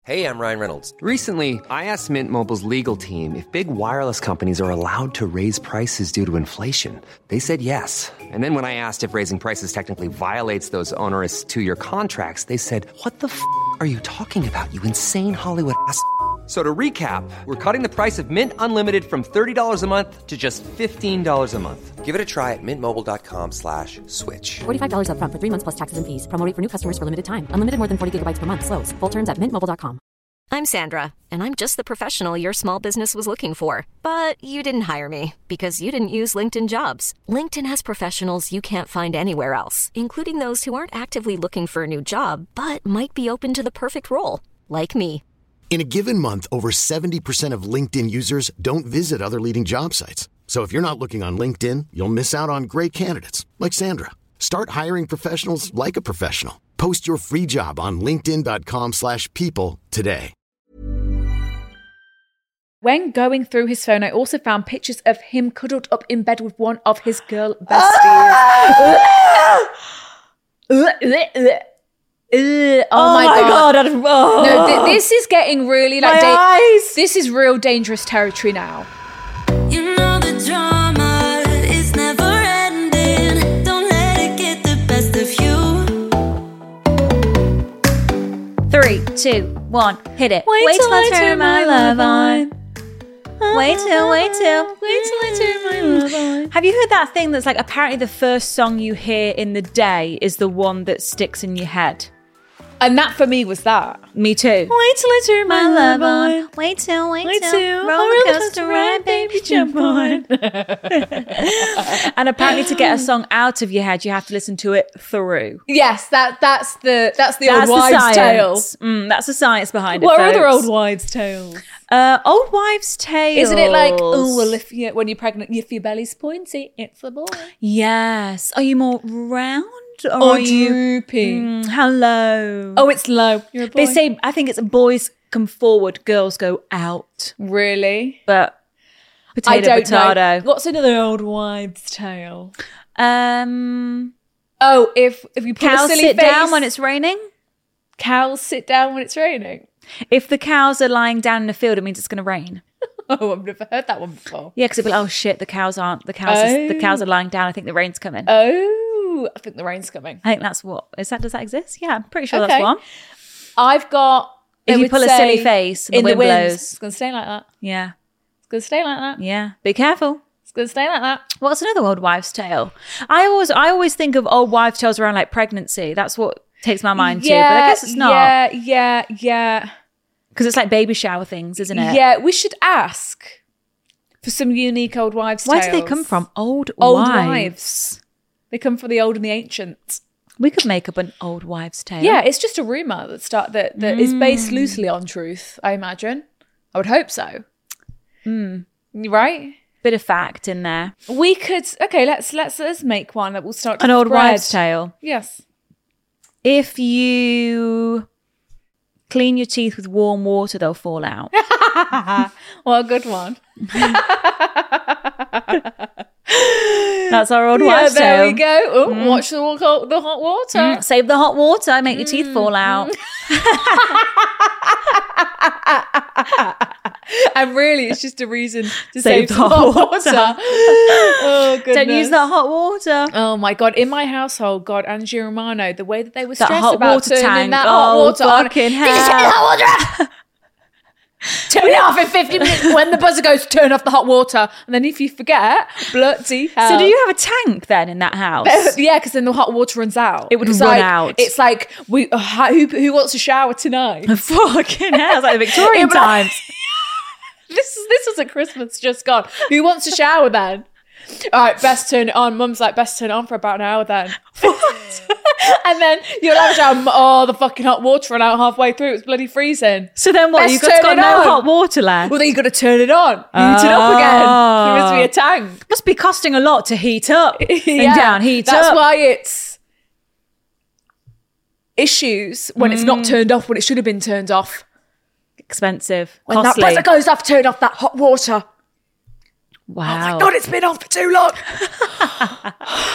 Hey, I'm Ryan Reynolds. Recently, I asked Mint Mobile's legal team if big wireless companies are allowed to raise prices due to inflation. They said yes. And then when I asked if raising prices technically violates those onerous two-year contracts, they said, "What the f*** are you talking about, you insane Hollywood ass?" So to recap, we're cutting the price of Mint Unlimited from $30 a month to just $15 a month. Give it a try at mintmobile.com/switch. $45 up front for 3 months plus taxes and fees. Promo rate for new customers for limited time. Unlimited more than 40 gigabytes per month. Slows full terms at mintmobile.com. I'm Sandra, and I'm just the professional your small business was looking for. But you didn't hire me because you didn't use LinkedIn Jobs. LinkedIn has professionals you can't find anywhere else, including those who aren't actively looking for a new job, but might be open to the perfect role, like me. In a given month, over 70% of LinkedIn users don't visit other leading job sites. So if you're not looking on LinkedIn, you'll miss out on great candidates like Sandra. Start hiring professionals like a professional. Post your free job on linkedin.com/people today. When going through his phone, I also found pictures of him cuddled up in bed with one of his girl besties. Oh my god! No, this is getting really like this is real dangerous territory now. You know the drama is never ending. Don't let it get the best of you. 3, 2, 1, hit it. Wait till I turn my love on. Wait till I turn my love on. Have you heard that thing that's like apparently the first song you hear in the day is the one that sticks in your head? And that for me was that. Me too. Wait till I turn my love on. Wait till. Roller coaster ride, baby, jump on. And apparently to get a song out of your head, you have to listen to it through. Yes, that's the old wives' tale. That's the science behind it. What are other old wives' tales? Old wives' tales. Isn't it like, oh well, when you're pregnant, if your belly's pointy, it's a boy. Yes. Are you more round? Or droopy? How low? Oh, it's low. You're a boy. They say, I think it's boys come forward, girls go out. Really? But I don't potato. know. What's another old wives' tale? Oh, if you put cows a silly sit face, down when it's raining. Cows sit down when it's raining. If the cows are lying down in a field, it means it's going to rain. Oh, I've never heard that one before. Yeah, because it'd be like, oh shit, the cows aren't. The cows are lying down. I think the rain's coming. Oh, I think the rain's coming. I think that's what is that. Does that exist? Yeah, I'm pretty sure that's one. I've got. If you pull a silly face and the wind blows, it's gonna stay like that. Yeah, it's gonna stay like that. Yeah, be careful. It's gonna stay like that. What's another old wives' tale? I always think of old wives' tales around like pregnancy. That's what takes my mind to. But I guess it's not. Yeah. Because it's like baby shower things, isn't it? Yeah, we should ask for some unique old wives' tales. Where do they come from? Old wives. They come from the old and the ancient. We could make up an old wives' tale. Yeah, it's just a rumour that is based loosely on truth, I imagine. I would hope so. Right? Bit of fact in there. We could let's make one that will start to an old spread. wives' tale. Yes. If you clean your teeth with warm water, they'll fall out. Well, a good one. That's our old wives' tale. There we go. Watch the hot water. Save the hot water, make your teeth fall out. And really, it's just a reason to save the hot water. Oh, goodness. Don't use that hot water. Oh, my God. In my household, God, Angie Romano, the way that they were that stressed hot about water turning tank. that hot water on. Fucking hell. Did you turn the hot water? Turn it off in 50 minutes when the buzzer goes, turn off the hot water. And then if you forget, bloody hell. So do you have a tank then in that house? Yeah, because then the hot water runs out. It would run out. It's like, who wants a shower tonight? Fucking hell. It's like the Victorian times. This was at Christmas just gone. Who wants a shower then? All right, best turn it on. Mum's like, best turn it on for about an hour then. What? And then you'll have a shower. Oh, the fucking hot water ran out halfway through. It was bloody freezing. So then what? You've got no hot water left? Well, then you've got to turn it on. Heat it up again. There must be a tank. Must be costing a lot to heat up and down. That's why it's issues when it's not turned off when it should have been turned off. Expensive. When costly. that buzzer goes off, turn off that hot water. Wow. Oh my God, it's been on for too long.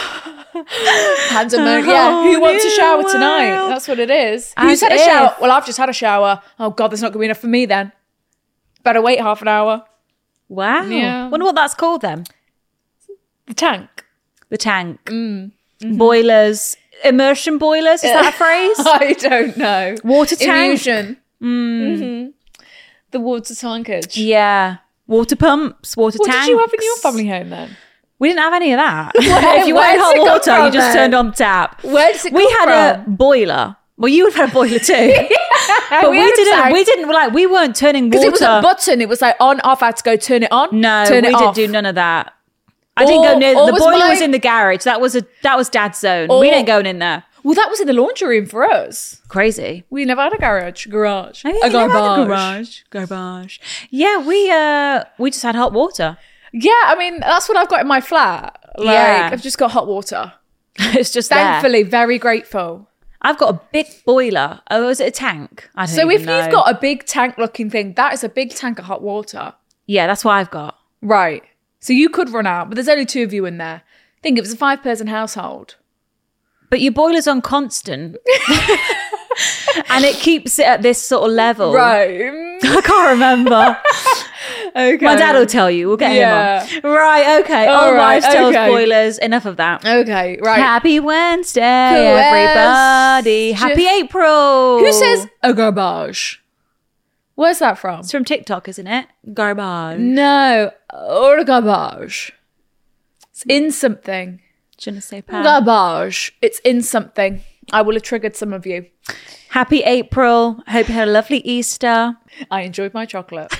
Pandemonium. Yeah, who wants a shower tonight? That's what it is. Who's had a shower? Well, I've just had a shower. Oh God, there's not going to be enough for me then. Better wait half an hour. Wow. Yeah. Wonder what that's called then. The tank. The tank. Boilers. Immersion boilers, is that a phrase? I don't know. Water tank. Immersion. The water tankage. Yeah. Water pumps, water What tanks. did you have in your family home then? We didn't have any of that. If you wanted where's hot it come water, you from just then? turned on tap. Where does it We come had from? a boiler. Well, you would have had a boiler too. But we had a didn't. tank. We weren't turning Because water. it was a button. It was like on, off. I had to go turn it on. No, turn we it didn't off. do none of that. I didn't go near. or The was boiler mine- was in the garage. That was Dad's zone. Or- We didn't go in there. Well, that was in the laundry room for us. Crazy. We never had a garage. Garage. Oh, yeah, A you never had garbage. Garbage. Yeah, we just had hot water. Yeah, I mean, that's what I've got in my flat. Like, Yeah. I've just got hot water. It's just there. Thankfully, very grateful. I've got a big boiler. Oh, is it a tank? I don't So even if know. you've got a big tank looking thing, that is a big tank of hot water. Yeah, that's what I've got. Right. So you could run out, but there's only 2 of you in there. Think it was a 5-person household. But your boiler's on constant. And it keeps it at this sort of level. Right. I can't remember. Okay. My dad will tell you. We'll get Yeah. him on. Right, okay. All right, Wives' Tales okay. boilers. Enough of that. Okay, right. Happy Wednesday, everybody. Happy April. Who says a garbage? Where's that from? It's from TikTok, isn't it? Garbage. No, or garbage. It's in something. Je ne sais pas. Garbage. It's in something. I will have triggered some of you. Happy April. Hope you had a lovely Easter. I enjoyed my chocolate.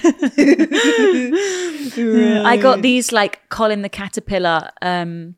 I got these like Colin the Caterpillar M&S.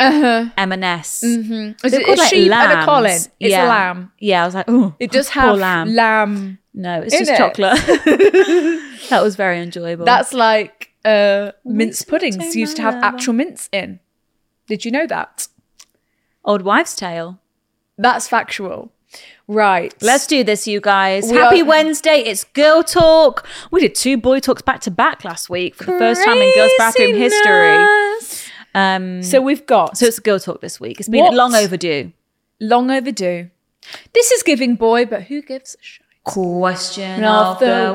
Is They're it called, a like, sheep and a lambs. colin? It's Yeah. a lamb. Yeah, I was like, oh, It does poor have lamb. lamb. No, it's in just it. chocolate. That was very enjoyable. That's like mince puddings take used to my have love. actual mince in. Did you know that? Old Wives' Tale. That's factual. Right. Let's do this, you guys. We Happy are- Wednesday. It's Girl Talk. We did 2 boy talks back to back last week for the first time in Girls Bathroom history. Craziness. So we've got So it's Girl Talk this week. It's been What? long overdue. long overdue. This is giving boy, but who gives a shit? Question of the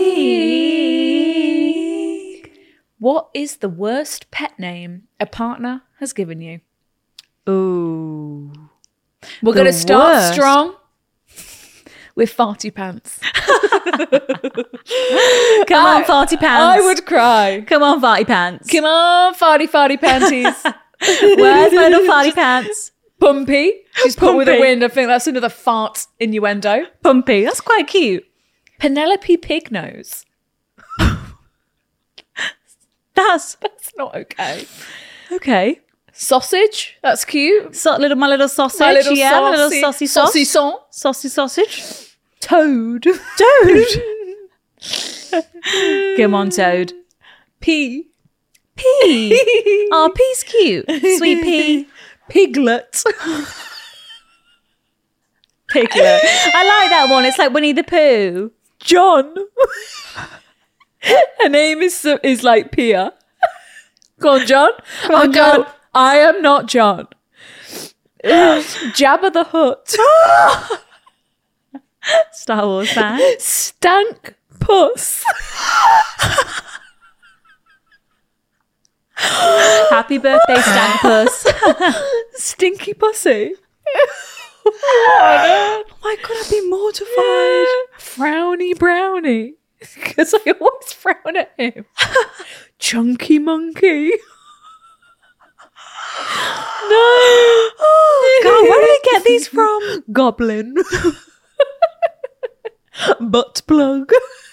week. What is the worst pet name a partner has given you? Ooh. We're The going to start worst. strong with farty pants. Come on, farty pants. I would cry. Come on, farty pants. Come on, farty panties. Where's my little farty pants? Pumpy. She's put with a Pumpy. wind. I think that's another fart innuendo. Pumpy. That's quite cute. Penelope Pignose. That's Not okay. okay. Sausage. That's cute. My little sausage. My little yeah, my little saucy- saucy saucisson. Saucy sausage. Toad. Toad. Come on, Toad. Pea. Pea. Oh, Pea's cute. Sweet Pea. Piglet. Piglet. I like that one. It's like Winnie the Pooh. John. Her name is like Pia. Go on, John. Come on, John. I am not John. Jabba the Hutt. Star Wars fan. Stank Puss. Happy birthday, Stankpuss. Stinky Pussy. Why could I be mortified? Frowny Brownie. Because I always frown at him. Chunky Monkey. No. Oh, God, where did they get these from? Goblin. Butt plug.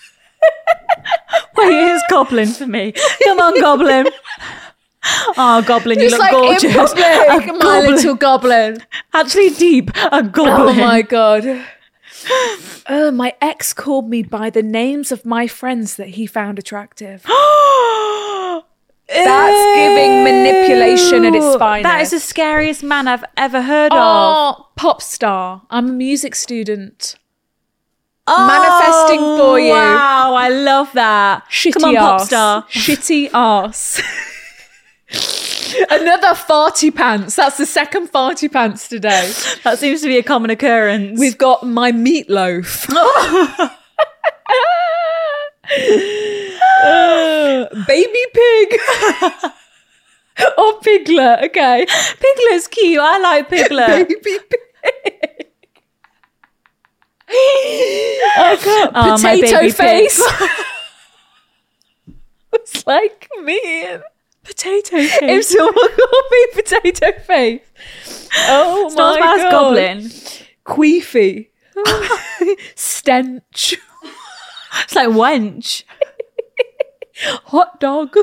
Wait, here's Goblin for me. Come on, Goblin. Oh, Goblin, you It's look like gorgeous. in public, A my goblin. little goblin. Actually deep. A Goblin. Oh my God. My ex called me by the names of my friends that he found attractive. That's giving manipulation at its finest. That is the scariest man I've ever heard of. Oh, pop star. I'm a music student. Manifesting for you. Wow, I love that. Shitty Come on, arse. pop star. Shitty arse. Another farty pants. That's the second farty pants today. That seems to be a common occurrence. We've got my meatloaf. Baby pig. Or piglet. Okay. Piglet's cute. I like Piglet. Baby pig. I've got my potato baby face. It's like me. Potato If face. someone called me potato face. Oh It's not my as bad as God. goblin. Queefy. Stench. It's like wench. Hot dog.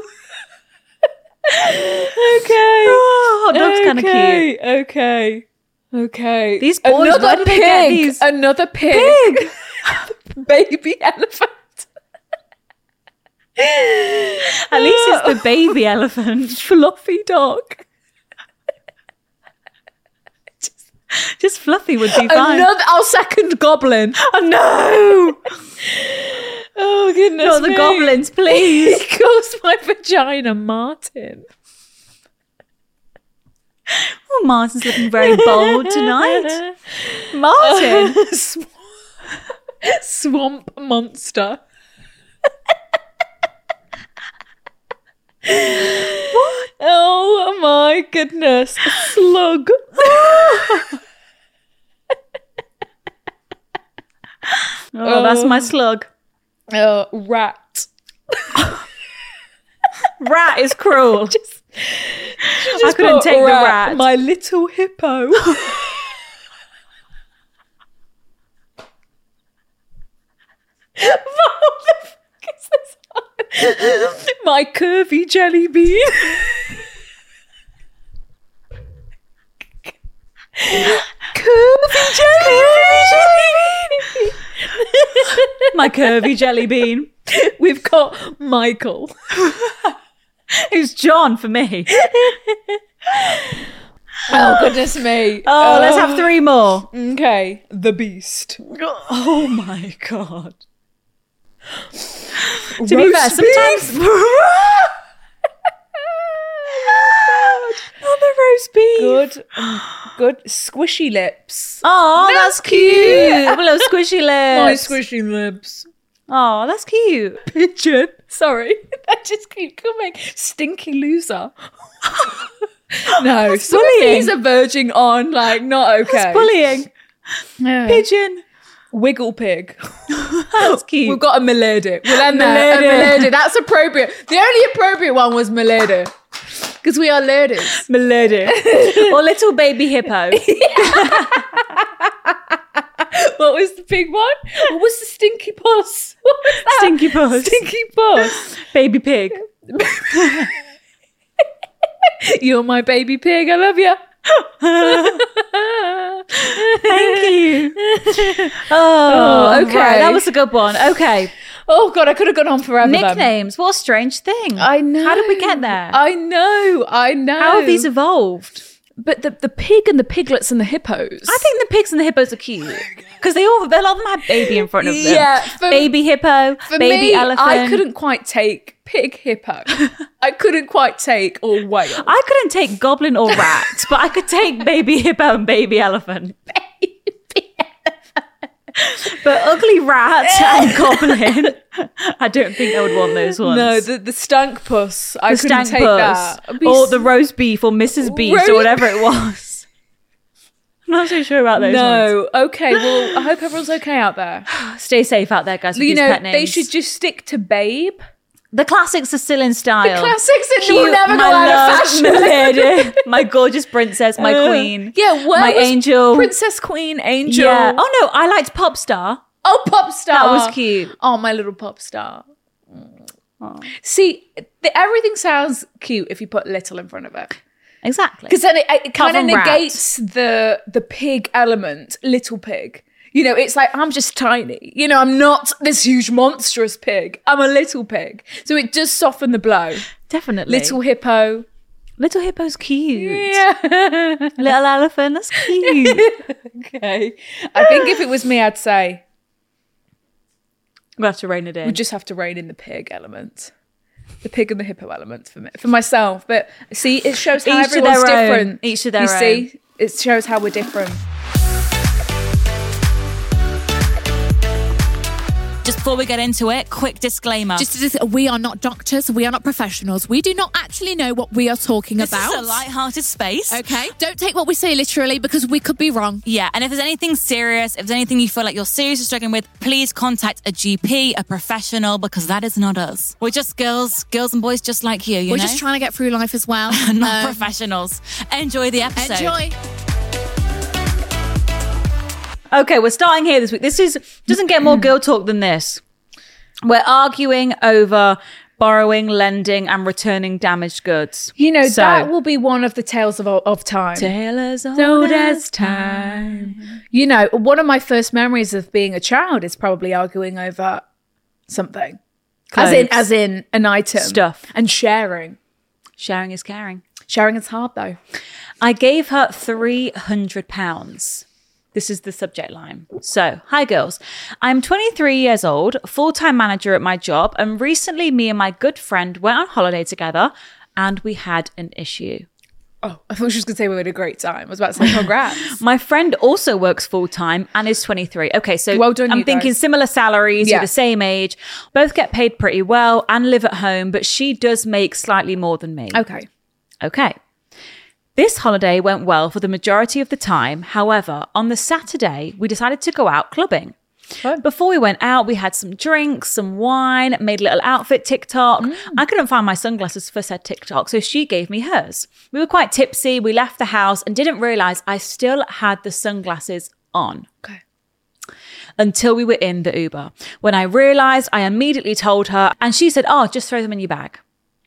Okay. Hot dog's kind of cute. Okay. These boys, where did they get these? Another pig. Baby elephant. At least it's the baby elephant. Fluffy dog. Just Fluffy would be fine. Our second goblin. Oh no! Oh goodness Not the me. goblins, please. He calls my vagina Martin. Oh, Martin's looking very bold tonight. Martin. Swamp monster. What? Oh my goodness. Slug. Oh, that's my slug. Rat. Rat is cruel. She I couldn't put take the rat. My little hippo. What the fuck is this? My curvy jelly bean. Curvy jelly bean. My curvy jelly bean. We've got Michael. Who's John for me? Oh, goodness me. Oh, let's have 3 more. Okay. The Beast. Oh my God. To be Roast fair, sometimes... Another roast beef. Good. Squishy lips. Oh, that's cute. Have a little squishy My lips. squishy lips. Oh, that's cute. Pigeon. Sorry. That just keep coming. Stinky loser. No, some of bullying. these are verging on, like, not okay. That's bullying. Yeah. Pigeon. Wiggle pig. That's cute. We've got a milady. We'll end there. A milady. That's appropriate. The only appropriate one was milady. Because we are ladies. Milady. Or little baby hippo. What was the big one? What was the stinky puss? What was that? Stinky puss. Stinky puss. Baby pig. You're my baby pig. I love you. Thank you. Oh, okay. right, that was a good one. Okay. Oh, God, I could have gone on forever. then. Nicknames. What a strange thing. I know. How did we get there? I know. How have these evolved? But the pig and the piglets and the hippos. I think the pigs and the hippos are cute because a lot of them have baby in front of them. Yeah, baby hippo, For baby me, elephant. I couldn't quite take pig hippo. I couldn't quite take or whale. I couldn't take goblin or rat, but I could take baby hippo and baby elephant. But ugly rat and goblin, I don't think I would want those ones. No, the stank puss. I the couldn't stank take puss, that. or the roast beef, or Mrs. Beast, or whatever it was. I'm not so sure about those ones. No. Okay. Well, I hope everyone's okay out there. Stay safe out there, guys. With You these know, pet names. they should just stick to Babe. The classics are still in style. The classics are Cute, never my go out love, of fashion. my lady, my gorgeous princess, my queen. Yeah, where my was angel. Princess Queen Angel. Yeah. Oh no, I liked pop star. Oh, pop star. That was cute. Oh, my little pop star. See, everything sounds cute if you put little in front of it. Exactly. Because then it kind of Apart from rat. negates the pig element, little pig. You know, it's like, I'm just tiny. You know, I'm not this huge monstrous pig. I'm a little pig. So it does soften the blow. Definitely. Little hippo. Little hippo's cute. Yeah. Little elephant, that's cute. Okay. I think if it was me, I'd say We'll have to rein it in. we just have to rein in the pig element. the pig and the hippo element for myself. But see, it shows how Each to everyone's their own. different. Each to their you own. see, it shows how we're different. Just before we get into it, quick disclaimer. We are not doctors. We are not professionals. We do not actually know what we are talking This about. is a light-hearted space. Okay. Don't take what we say literally because we could be wrong. Yeah, and if there's anything serious, if there's anything you feel like you're seriously struggling with, please contact a GP, a professional, because that is not us. We're just girls and boys just like you, We're know? just trying to get through life as well. not professionals. Enjoy the episode. Enjoy. Okay, we're starting here this week. Doesn't get more girl talk than this. We're arguing over borrowing, lending, and returning damaged goods. You know, So- that will be one of the tales of time. Tale as old as time. You know, one of my first memories of being a child is probably arguing over something. Clothes. As in an item. Stuff. And sharing. Sharing is caring. Sharing is hard though. I gave her £300. This is the subject line. So, hi girls. I'm 23 years old, full-time manager at my job, and recently me and my good friend went on holiday together and we had an issue. Oh, I thought she was going to say we had a great time. I was about to say congrats. My friend also works full-time and is 23. Okay, so Well done, I'm you thinking guys. similar salaries, Yeah. you're the same age, both get paid pretty well and live at home, but she does make slightly more than me. Okay. This holiday went well for the majority of the time. However, on the Saturday, we decided to go out clubbing. Fun. Before we went out, we had some drinks, some wine, made a little outfit TikTok. I couldn't find my sunglasses for said TikTok, so she gave me hers. We were quite tipsy. We left the house and didn't realize I still had the sunglasses on. Okay. Until we were in the Uber. When I realized, I immediately told her, and she said, "Oh, just throw them in your bag."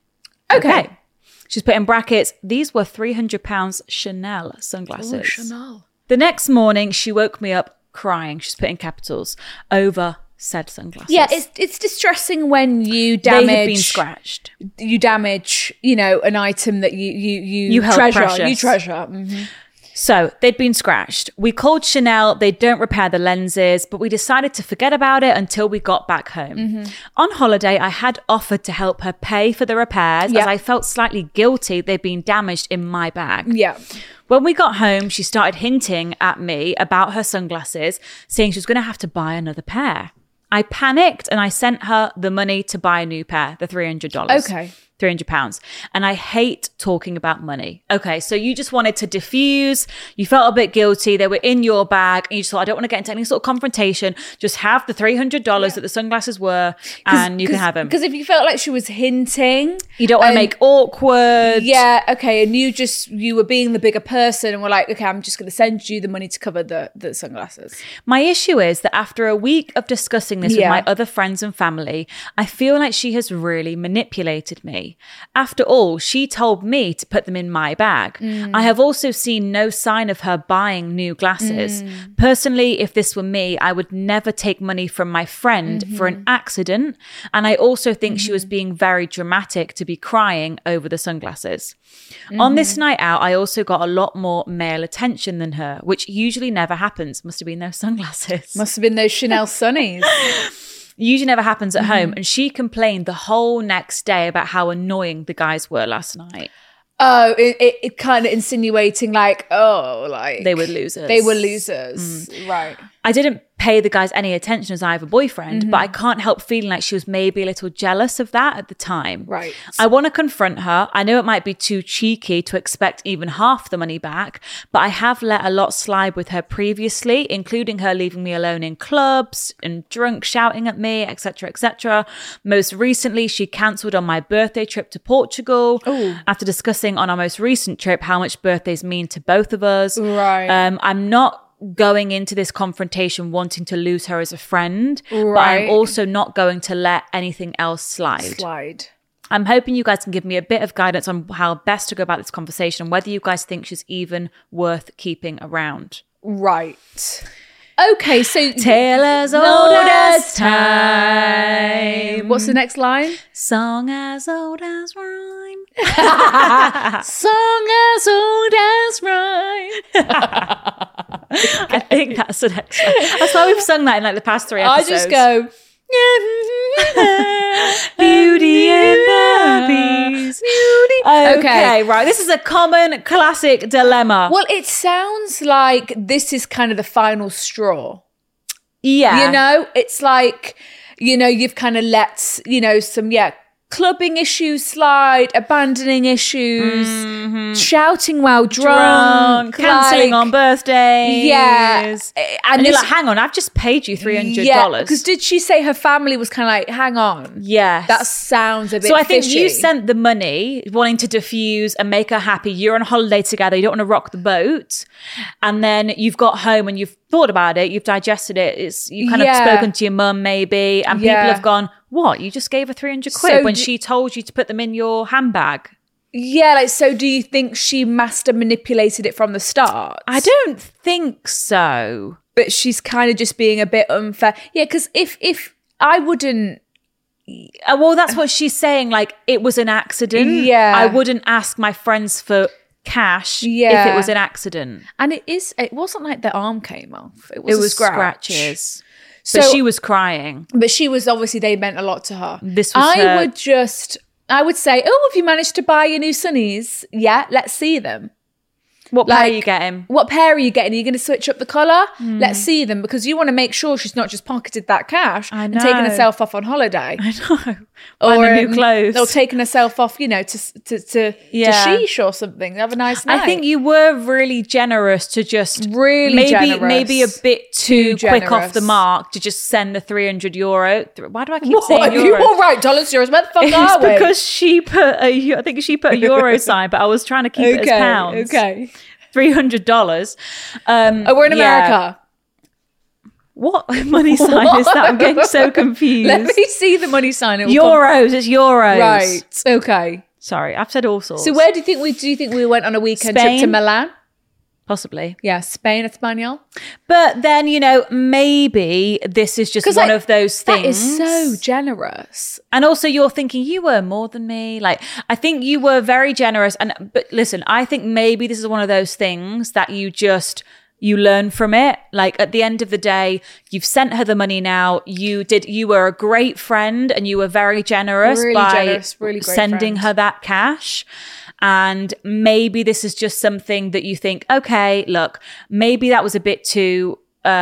Okay. She's put in brackets, these were £300 Chanel sunglasses. Oh, Chanel. The next morning, she woke me up crying. She's put in capitals over said sunglasses. Yeah, it's distressing when you damage. They have been scratched. You damage, you know, an item that you held treasure. precious. You treasure. Mhm. So they'd been scratched. We called Chanel. They don't repair the lenses, but we decided to forget about it until we got back home. On holiday, I had offered to help her pay for the repairs as I felt slightly guilty they'd been damaged in my bag. Yeah. When we got home, she started hinting at me about her sunglasses, saying she was going to have to buy another pair. I panicked and I sent her the money to buy a new pair, the $300. Okay. £300. And I hate talking about money. Okay, so you just wanted to diffuse. You felt a bit guilty. They were in your bag. And you just thought, I don't want to get into any sort of confrontation. Just have the $300 that the sunglasses were and you can have them. Because if you felt like she was hinting. You don't want to make awkward. Yeah, okay. And you were being the bigger person and were like, okay, I'm just going to send you the money to cover the sunglasses. My issue is that after a week of discussing this with my other friends and family, I feel like she has really manipulated me. After all, she told me to put them in my bag. I have also seen no sign of her buying new glasses. Personally, if this were me, I would never take money from my friend for an accident. And I also think she was being very dramatic to be crying over the sunglasses. On this night out, I also got a lot more male attention than her, which usually never happens. Must have been those sunglasses. Must have been those Chanel Sunnies. Usually never happens at home. And she complained the whole next day about how annoying the guys were last night. Oh, it kind of insinuating like, They were losers. They were losers. Right. I didn't pay the guys any attention as I have a boyfriend, but I can't help feeling like she was maybe a little jealous of that at the time. Right. I want to confront her. I know it might be too cheeky to expect even half the money back, but I have let a lot slide with her previously, including her leaving me alone in clubs and drunk shouting at me, etc., etc. Most recently, she cancelled on my birthday trip to Portugal after discussing on our most recent trip how much birthdays mean to both of us. Right. I'm not going into this confrontation wanting to lose her as a friend, but I'm Right. also not going to let anything else slide. I'm hoping you guys can give me a bit of guidance on how best to go about this conversation, whether you guys think she's even worth keeping around. Right. Okay, so Tale as old as time. What's the next line? Song as old as rhyme. Song as old as rhyme. I think that's the next one. That's why we've sung that in like the past 3 episodes. I just go. Beauty in the Okay, right. This is a common classic dilemma. Well, it sounds like this is kind of the final straw. Yeah. You know, it's like, you know, you've kind of let, you know, some, clubbing issues slide, abandoning issues, shouting while drunk, cancelling on birthdays. Yeah. And you're like, hang on, I've just paid you $300. Yeah, because did she say her family was kind of like, hang on? Yes. That sounds a bit So I think fishy. you sent the money wanting to diffuse and make her happy. You're on holiday together. You don't want to rock the boat. And then you've got home and you've thought about it. You've digested it. You've kind of spoken to your mum maybe. And people have gone, what? You just gave her 300 quid when she told you to put them in your handbag? Yeah, like, so do you think she master manipulated it from the start? I don't think so. But she's kind of just being a bit unfair. Yeah, because if I wouldn't... Well, that's what she's saying. Like, it was an accident. Yeah. I wouldn't ask my friends for cash if it was an accident. And it wasn't like the arm came off. It was scratches. So she was crying. But she was, obviously, they meant a lot to her. This was her... I would say, oh, have you managed to buy your new sunnies? Yeah, let's see them. What pair are you getting? What pair are you getting? Are you going to switch up the colour? Let's see them, because you want to make sure she's not just pocketed that cash and taken herself off on holiday. I know. Or new clothes. Or taking herself off, you know, to sheesh or something. Have a nice night. I think you were really generous to just generous. Maybe a bit too quick off the mark to just send the €300. Why do I keep saying euro? You all right, dollars, euros? Where the fuck are we? It's because she put I think she put a euro sign, but I was trying to keep it as pounds. Okay. $300. We're in America. What money sign is that? I'm getting so confused. Let me see the money sign. Euros. It's euros. Right. Okay. Sorry, I've said all sorts. So where do you think we went on a weekend trip to Milan? Possibly. Yeah, Spain, Espanol. But then, you know, maybe this is just one of those things. That is so generous. And also you're thinking, you were more than me. Like, I think you were very generous. But listen, I think maybe this is one of those things that you learn from it. Like, at the end of the day, you've sent her the money now. You were a great friend and you were very generous really great sending her that cash. And maybe this is just something that you think, okay, look, maybe that was a bit too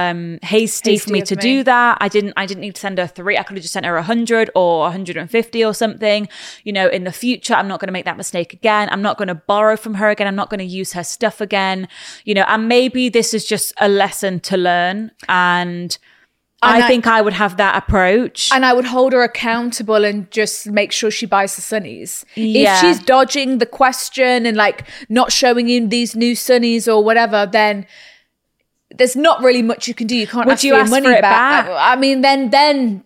hasty for me to do that. I didn't need to send her 3. I could have just sent her 100 or 150 or something. You know, in the future, I'm not going to make that mistake again. I'm not going to borrow from her again. I'm not going to use her stuff again. You know, and maybe this is just a lesson to learn. And I think I would have that approach. And I would hold her accountable and just make sure she buys the sunnies. Yeah. If she's dodging the question and like not showing you these new sunnies or whatever, then there's not really much you can do. You can't ask for your money back. I mean, then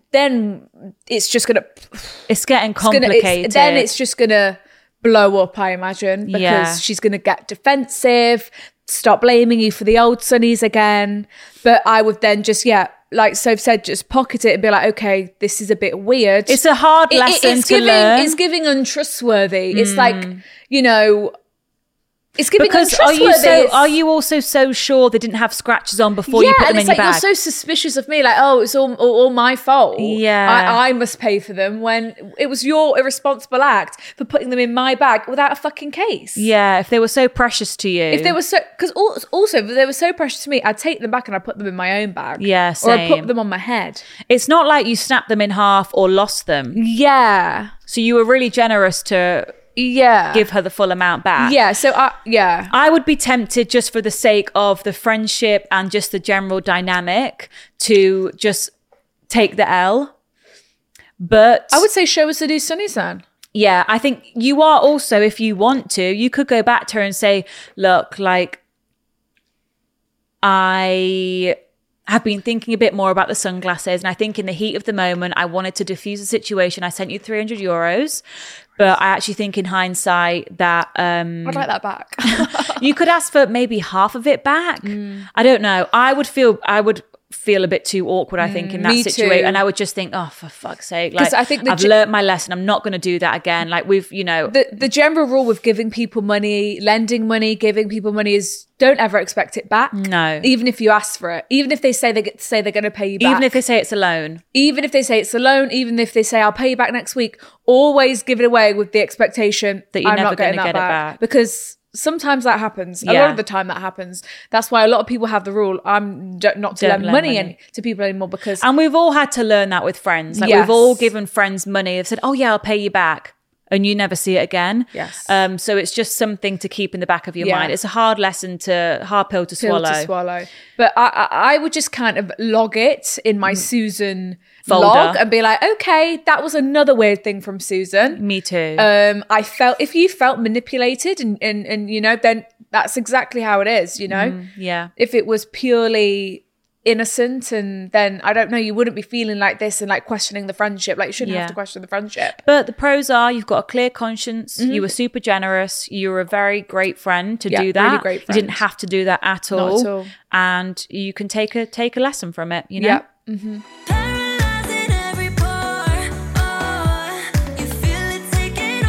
it's just going to... It's getting complicated. Then it's just going to blow up, I imagine, because she's going to get defensive, stop blaming you for the old sunnies again. But I would then just, like Soph said, just pocket it and be like, okay, this is a bit weird. It's a hard lesson to learn. It's giving untrustworthy. It's like, you know... It's giving untrustworthy. Are you also so sure they didn't have scratches on before you put them in your bag? You're so suspicious of me. Like, oh, it's all my fault. Yeah. I must pay for them when it was your irresponsible act for putting them in my bag without a fucking case. Yeah, if they were so precious to you. If they were so... Because also, if they were so precious to me, I'd take them back and I'd put them in my own bag. Yeah, same. Or I'd put them on my head. It's not like you snapped them in half or lost them. Yeah. So you were really generous to... give her the full amount back. Yeah, so I would be tempted, just for the sake of the friendship and just the general dynamic, to just take the L. But I would say show us the new sunnies then. Yeah, I think you are also, if you want to, you could go back to her and say, look, like, I have been thinking a bit more about the sunglasses, and I think in the heat of the moment, I wanted to diffuse the situation. I sent you €300, but I actually think in hindsight that... I'd like that back. You could ask for maybe half of it back. I don't know. I would feel a bit too awkward, I think, in that me situation. too. And I would just think, oh, for fuck's sake. Like, I think I've learnt my lesson. I'm not going to do that again. Like, we've, you know. The general rule with giving people money, lending money, giving people money is don't ever expect it back. No. Even if you ask for it. Even if they say they're going to pay you back. Even if they say it's a loan. Even if they say it's a loan. Even if they say, I'll pay you back next week. Always give it away with the expectation that you're I'm never not getting going to that get it back. back. Because sometimes that happens. A lot of the time that happens. That's why a lot of people have the rule, I'm not to lend money to people anymore because... And we've all had to learn that with friends. Like we've all given friends money. They've said, oh yeah, I'll pay you back. And you never see it again. Yes. So it's just something to keep in the back of your mind. It's a hard pill to swallow. But I would just kind of log it in my Susan log and be like, okay, that was another weird thing from Susan. Me too. If you felt manipulated and you know, then that's exactly how it is, you know? Yeah. If it was purely innocent, and then I don't know, you wouldn't be feeling like this and like questioning the friendship. Like you shouldn't have to question the friendship. But the pros are you've got a clear conscience. You were super generous. You were a very great friend to do that. Really great friend. You didn't have to do that at all. Not at all. And you can take a lesson from it, you know? Yeah. Paralyzing every pore. Oh, you feel it taking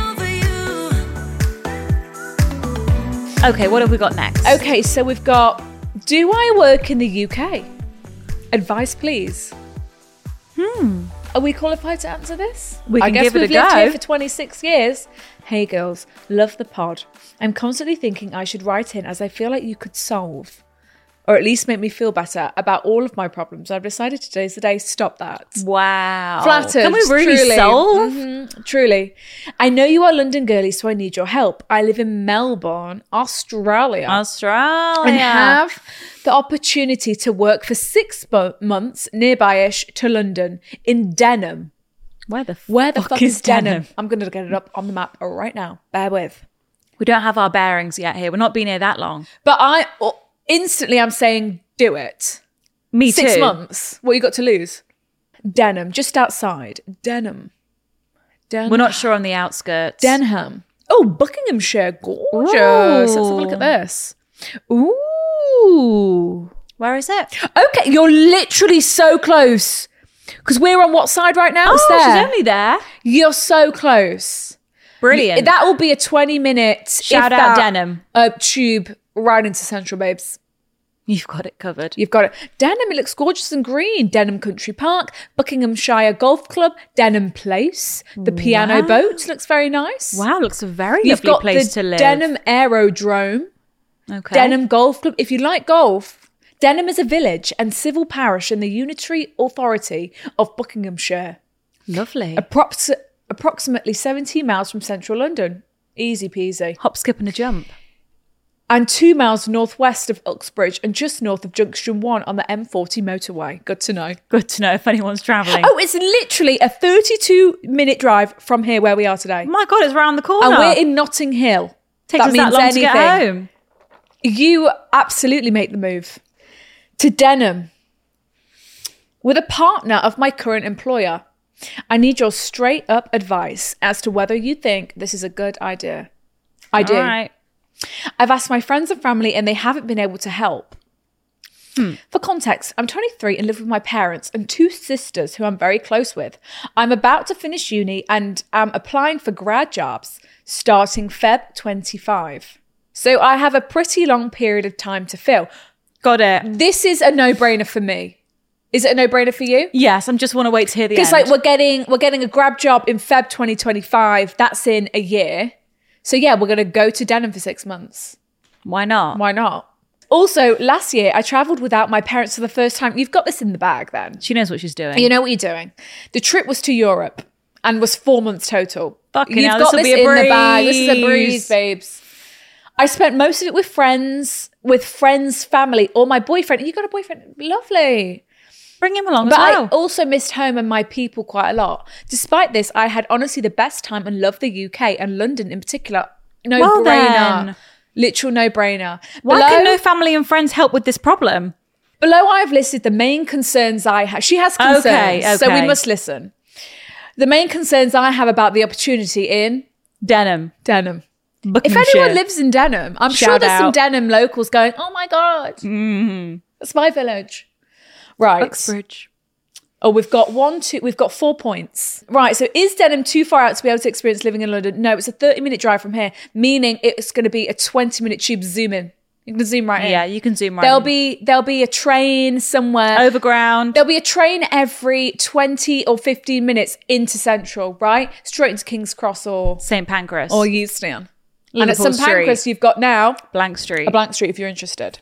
over you. Okay, what have we got next? Okay, so we've got, do I work in the UK? Advice, please. Are we qualified to answer this? I guess we've give it a lived go. here for 26 years. Hey girls, love the pod. I'm constantly thinking I should write in as I feel like you could solve, or at least make me feel better about all of my problems. I've decided today's the day to stop that. Wow. Flattered. Can we really truly. solve? Truly. I know you are London girly, so I need your help. I live in Melbourne, Australia. And have the opportunity to work for 6 months nearby-ish to London in Denham. Where the fuck is Denham? I'm going to get it up on the map right now. Bear with. We don't have our bearings yet here. We're not been here that long. But instantly I'm saying do it. Me too. 6 months. What you got to lose? Denham, just outside. Denham. We're not sure on the outskirts. Denham. Oh, Buckinghamshire. Gorgeous. Let's have a look at this. Ooh. Where is it? Okay, you're literally so close. Because we're on what side right now? It's there. She's only there. You're so close. Brilliant. That will be a 20-minute shout out Denham tube right into Central, babes. You've got it covered. You've got it. Denham, it looks gorgeous and green. Denham Country Park, Buckinghamshire Golf Club, Denham Place. The piano boat looks very nice. Wow, looks a very lovely place to live. Denham Aerodrome. Okay. Denham Golf Club. If you like golf, Denham is a village and civil parish in the Unitary Authority of Buckinghamshire. Lovely. Approximately 17 miles from central London. Easy peasy. Hop, skip and a jump. And 2 miles northwest of Uxbridge and just north of Junction 1 on the M40 motorway. Good to know. Good to know if anyone's travelling. Oh, it's literally a 32-minute drive from here where we are today. Oh my God, it's round the corner. And we're in Notting Hill. Takes us that long to get home. You absolutely make the move. To Denham. With a partner of my current employer. I need your straight up advice as to whether you think this is a good idea. I do. All right. I've asked my friends and family and they haven't been able to help. For context, I'm 23 and live with my parents and 2 sisters who I'm very close with. I'm about to finish uni and am applying for grad jobs starting Feb 25. So I have a pretty long period of time to fill. Got it. This is a no-brainer for me. Is it a no-brainer for you? Yes, I just want to wait to hear the end. Because like we're getting a grad job in Feb 2025. That's in a year. So yeah, we're going to go to Denham for 6 months. Why not? Why not? Also, last year I travelled without my parents for the first time. You've got this in the bag then. She knows what she's doing. You know what you're doing. The trip was to Europe and was 4 months total. Fucking You've hell, got this'll this be a in the bag. This is a breeze. breeze, babes. I spent most of it with friends, family, or my boyfriend. You got a boyfriend? Lovely. Bring him along But as well. I also missed home and my people quite a lot. Despite this, I had honestly the best time and loved the UK and London in particular. No brainer. Literal no-brainer. Why can no family and friends help with this problem? Below I've listed the main concerns I have. She has concerns, Okay. so we must listen. The main concerns I have about the opportunity in Denham. If anyone lives in Denham, I'm sure Shout there's some out. Denham locals going, oh my God, that's my village. Right. Uxbridge. Oh, we've got 4 points. Right, so is Denham too far out to be able to experience living in London? No, it's a 30-minute drive from here, meaning it's going to be a 20-minute tube zoom in. You can zoom right in. Yeah, you can zoom right There'll be a train somewhere. Overground. There'll be a train every 20 or 15 minutes into Central, right? Straight into King's Cross or St Pancras. Or Euston. And at Liverpool St Pancras, you've got now Blank Street. a blank street if you're interested.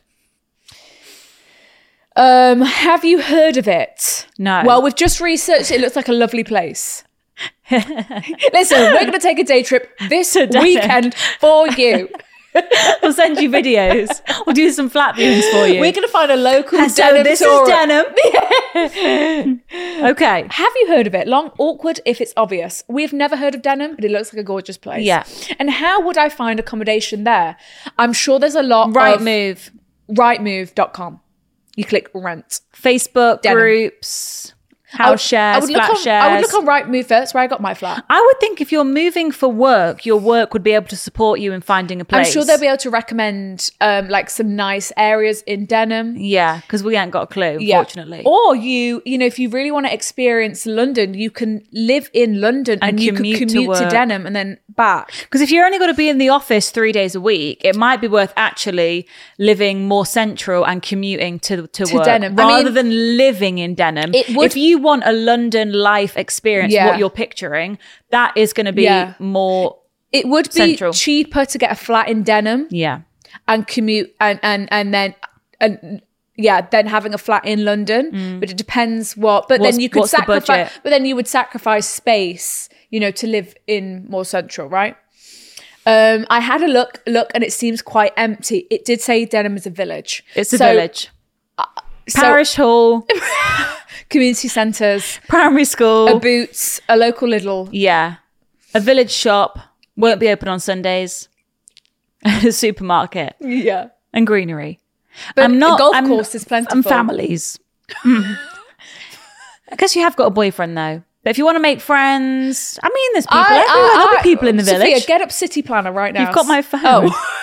Have you heard of it? No. Well, we've just researched it. It looks like a lovely place. Listen, we're going to take a day trip this weekend for you. We'll send you videos. We'll do some flat viewings for you. We're going to find a local So Denham this tourist. is Denham. Okay. Have you heard of it? Long, awkward if it's obvious. We've never heard of Denham, but it looks like a gorgeous place. Yeah. And how would I find accommodation there? I'm sure there's a lot Rightmove. Rightmove.com. You click rent. Facebook Denham. groups. House shares, flat shares. I would look on Rightmove first, where I got my flat. I would think if you're moving for work, your work would be able to support you in finding a place. I'm sure they'll be able to recommend like some nice areas in Denham. Yeah, because we ain't got a clue, unfortunately. Or you know, if you really want to experience London, you can live in London and you can commute to Denham and then back. Because if you're only going to be in the office 3 days a week, it might be worth actually living more central and commuting to work Denham. rather than living in Denham. If you want a London life experience, what you're picturing, that is going to be more. It would be central. cheaper to get a flat in Denham. Yeah. And commute and then having a flat in London. But it depends what. But then you could sacrifice. But then you would sacrifice space, you know, to live in more central, right? I had a look, and it seems quite empty. It did say Denham is a village. It's a village. Parish hall, community centres, primary school, a Boots, a local Lidl. Yeah. A village shop. Won't be open on Sundays. A supermarket. Yeah. And greenery. But a golf course is plentiful. And families. I guess you have got a boyfriend though. But if you want to make friends, I mean, there's people everywhere. There'll be people in the village. Sophia, get up City Planner right now. You've got my phone. Oh.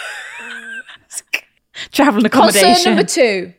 Travel accommodation. Concern number 2.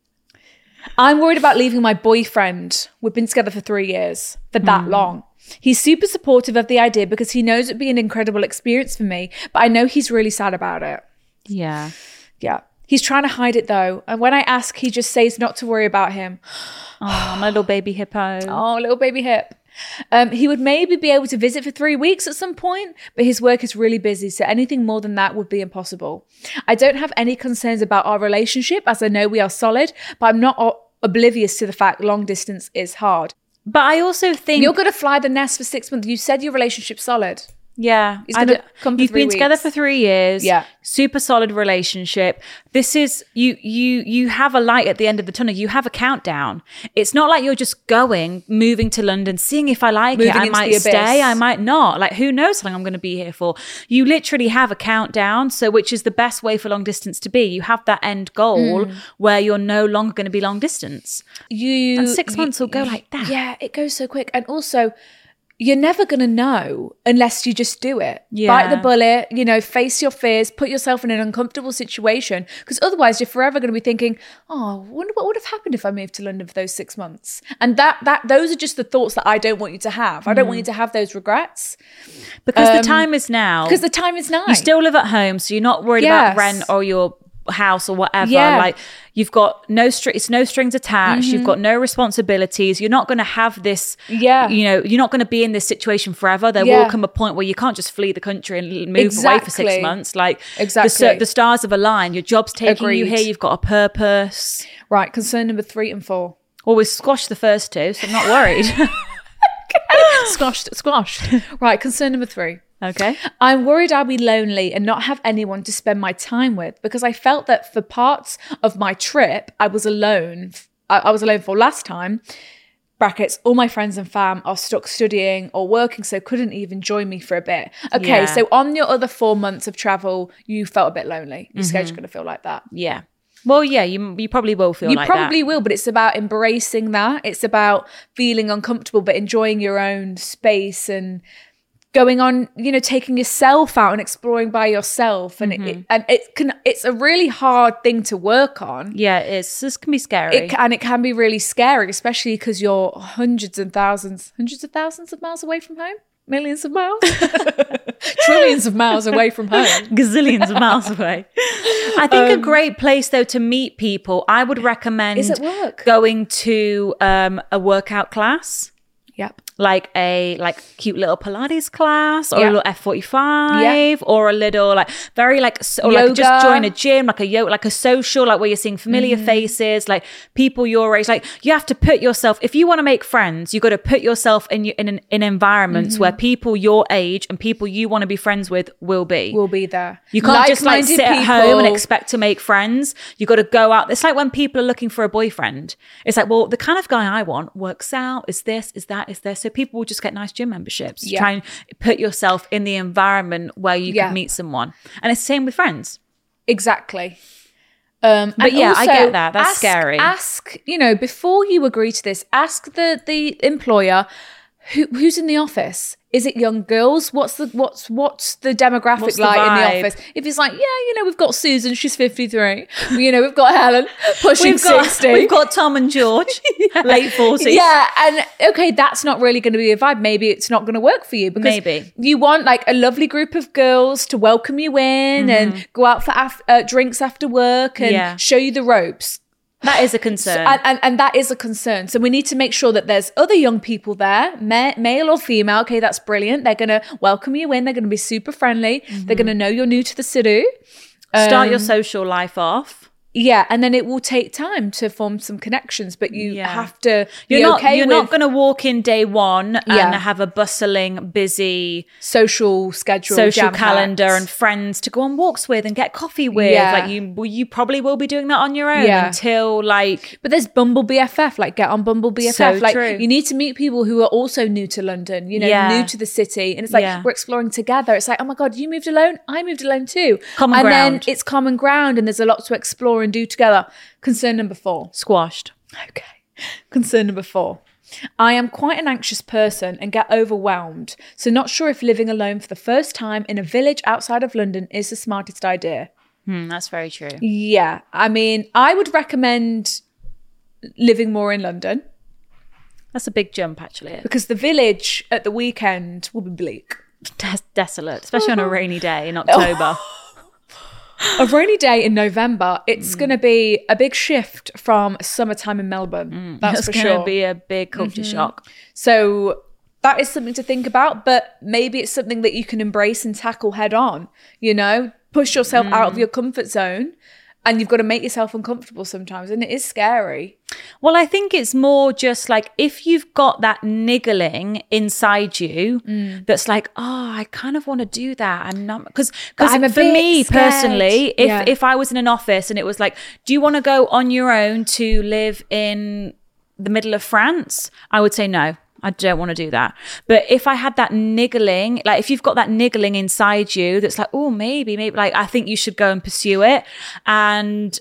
I'm worried about leaving my boyfriend. We've been together for 3 years, for that long. He's super supportive of the idea because he knows it'd be an incredible experience for me, but I know he's really sad about it. Yeah. Yeah. He's trying to hide it though. And when I ask, he just says not to worry about him. Oh, my little baby hippo. Oh, little baby hip. He would maybe be able to visit for 3 weeks at some point, but his work is really busy, so anything more than that would be impossible. I don't have any concerns about our relationship, as I know we are solid, but I'm not oblivious to the fact long distance is hard. But I also think... You're going to fly the nest for 6 months. You said your relationship's solid. Yeah. He's going to come for You've 3 been weeks. together for 3 years. Yeah. Super solid relationship. This is, you have a light at the end of the tunnel. You have a countdown. It's not like you're just moving to London, seeing if I like it. I might stay, I might not. Like, who knows how long I'm going to be here for? You literally have a countdown. So which is the best way for long distance to be? You have that end goal where you're no longer going to be long distance. And 6 months will go like that. Yeah, it goes so quick. And also, you're never going to know unless you just do it. Yeah. Bite the bullet, you know, face your fears, put yourself in an uncomfortable situation. Because otherwise you're forever going to be thinking, oh, I wonder what would have happened if I moved to London for those 6 months. And those are just the thoughts that I don't want you to have. I don't want you to have those regrets. Because the time is now. Because the time is now. You still live at home, so you're not worried about rent or your house or whatever. Yeah. Like, you've got it's no strings attached. You've got no responsibilities. You're not going to have this, you know, you're not going to be in this situation forever. There will come a point where you can't just flee the country and move away for 6 months. Like, the stars have aligned. Your job's taking you here. You've got a purpose. Right. Concern number 3 and 4. Well, we squashed the first 2, so I'm not worried. Squashed. Right. Concern number 3. Okay. I'm worried I'll be lonely and not have anyone to spend my time with because I felt that for parts of my trip, I was alone. I was alone for last time. Brackets, all my friends and fam are stuck studying or working, so couldn't even join me for a bit. Okay, so on your other 4 months of travel, you felt a bit lonely. You're scared you're going to feel like that. Yeah. Well, yeah, you probably will feel like that. You probably will, but it's about embracing that. It's about feeling uncomfortable, but enjoying your own space and going on, taking yourself out and exploring by yourself. And it's a really hard thing to work on. Yeah, it is. This can be scary. It can be really scary, especially because you're hundreds of thousands of miles away from home. Millions of miles, trillions of miles away from home, gazillions of miles away. I think a great place though to meet people, I would recommend is at work. Going to a workout class. Yep. Like a cute little Pilates class or a little F45 Yeah. or a little very or yoga. like just join a gym, like a yoga, like a social, like where you're seeing familiar faces, like people your age. Like you have to put yourself, if you want to make friends, you got to put yourself in environments where people your age and people you want to be friends with will be there. You can't just Like-minded sit at home and people. expect to make friends. You got to go out. It's like when people are looking for a boyfriend. It's like, well, the kind of guy I want works out, is this, is that, is this. So people will just get nice gym memberships. Yeah. Try and put yourself in the environment where you Yeah. can meet someone. And it's the same with friends. Exactly. But yeah, I also get that. That's scary. Ask, before you agree to this, ask the employer who's in the office. Is it young girls? What's the demographic What's the like in the vibe? office? If it's like, we've got Susan, she's 53. We've got Helen pushing 60. We've got Tom and George, late 40s. Yeah, and okay, that's not really going to be a vibe. Maybe it's not going to work for you because Maybe. you want like a lovely group of girls to welcome you in and go out for drinks after work and show you the ropes. That is a concern. And that is a concern. So we need to make sure that there's other young people there, male or female. Okay, that's brilliant. They're going to welcome you in. They're going to be super friendly. They're going to know you're new to the city. Start your social life off. Yeah, and then it will take time to form some connections, but you have to be You're okay with not going to walk in day one and Yeah. have a bustling, busy social schedule, social jam-packed. calendar and friends to go on walks with and get coffee with. Yeah. Like you probably will be doing that on your own Yeah. until like. But there's Bumble BFF, like get on Bumble BFF. So like true. you need to meet people who are also new to London, Yeah. new to the city. And it's like Yeah. we're exploring together. It's like, oh my God, you moved alone? I moved alone too. Common and ground. then it's common ground and there's a lot to explore and do together. Concern number 4. Squashed. Okay. Concern number 4. I am quite an anxious person and get overwhelmed. So not sure if living alone for the first time in a village outside of London is the smartest idea. That's very true. Yeah. I mean, I would recommend living more in London. That's a big jump, actually. Because the village at the weekend will be bleak. Desolate, especially on a rainy day in October. A rainy day in November, it's going to be a big shift from summertime in Melbourne. That's It's for going sure. to be a big culture shock. So that is something to think about, but maybe it's something that you can embrace and tackle head on. Push yourself out of your comfort zone. And you've got to make yourself uncomfortable sometimes. And it is scary. Well, I think it's more just like if you've got that niggling inside you that's like, oh, I kind of want to do that. I'm not, because I'm a for bit me scared. personally, Yeah. if I was in an office and it was like, do you want to go on your own to live in the middle of France? I would say no. I don't want to do that. But if I had that niggling, like if you've got that niggling inside you that's like, oh, maybe, like I think you should go and pursue it. And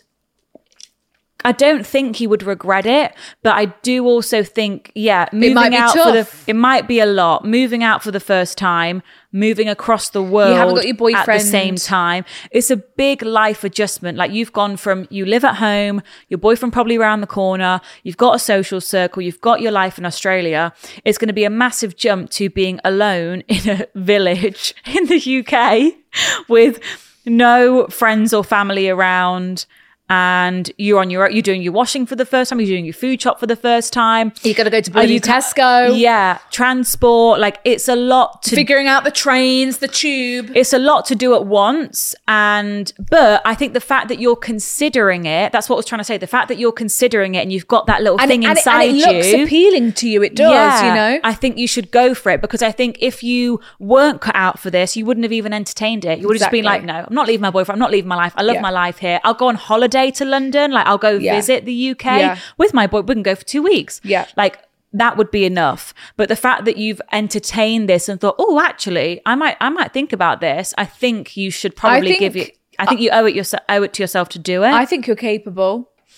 I don't think you would regret it, but I do also think, moving might be out tough. it might be a lot. Moving out for the first time, moving across the world haven't got your at the boyfriend. same time. It's a big life adjustment. Like you've gone from, you live at home, your boyfriend probably around the corner, you've got a social circle, you've got your life in Australia. It's going to be a massive jump to being alone in a village in the UK with no friends or family around. And you're on your own, you're doing your washing for the first time, you're doing your food shop for the first time. You got to go to bloody Tesco. Yeah, transport, like it's a lot to Figuring out the trains, the tube. it's a lot to do at once. But I think the fact that you're considering it, that's what I was trying to say. The fact that you're considering it and you've got that little thing inside and it looks you. appealing to you. It does, I think you should go for it because I think if you weren't cut out for this, you wouldn't have even entertained it. You would have just been like, Exactly. no, I'm not leaving my boyfriend. I'm not leaving my life. I love Yeah. my life here. I'll go on holiday to London. Like I'll go visit the UK with my boy. We can go for 2 weeks. Yeah. Like that would be enough. But the fact that you've entertained this and thought, oh, actually, I might think about this. I think you should probably I think you owe it to yourself to do it. I think you're capable.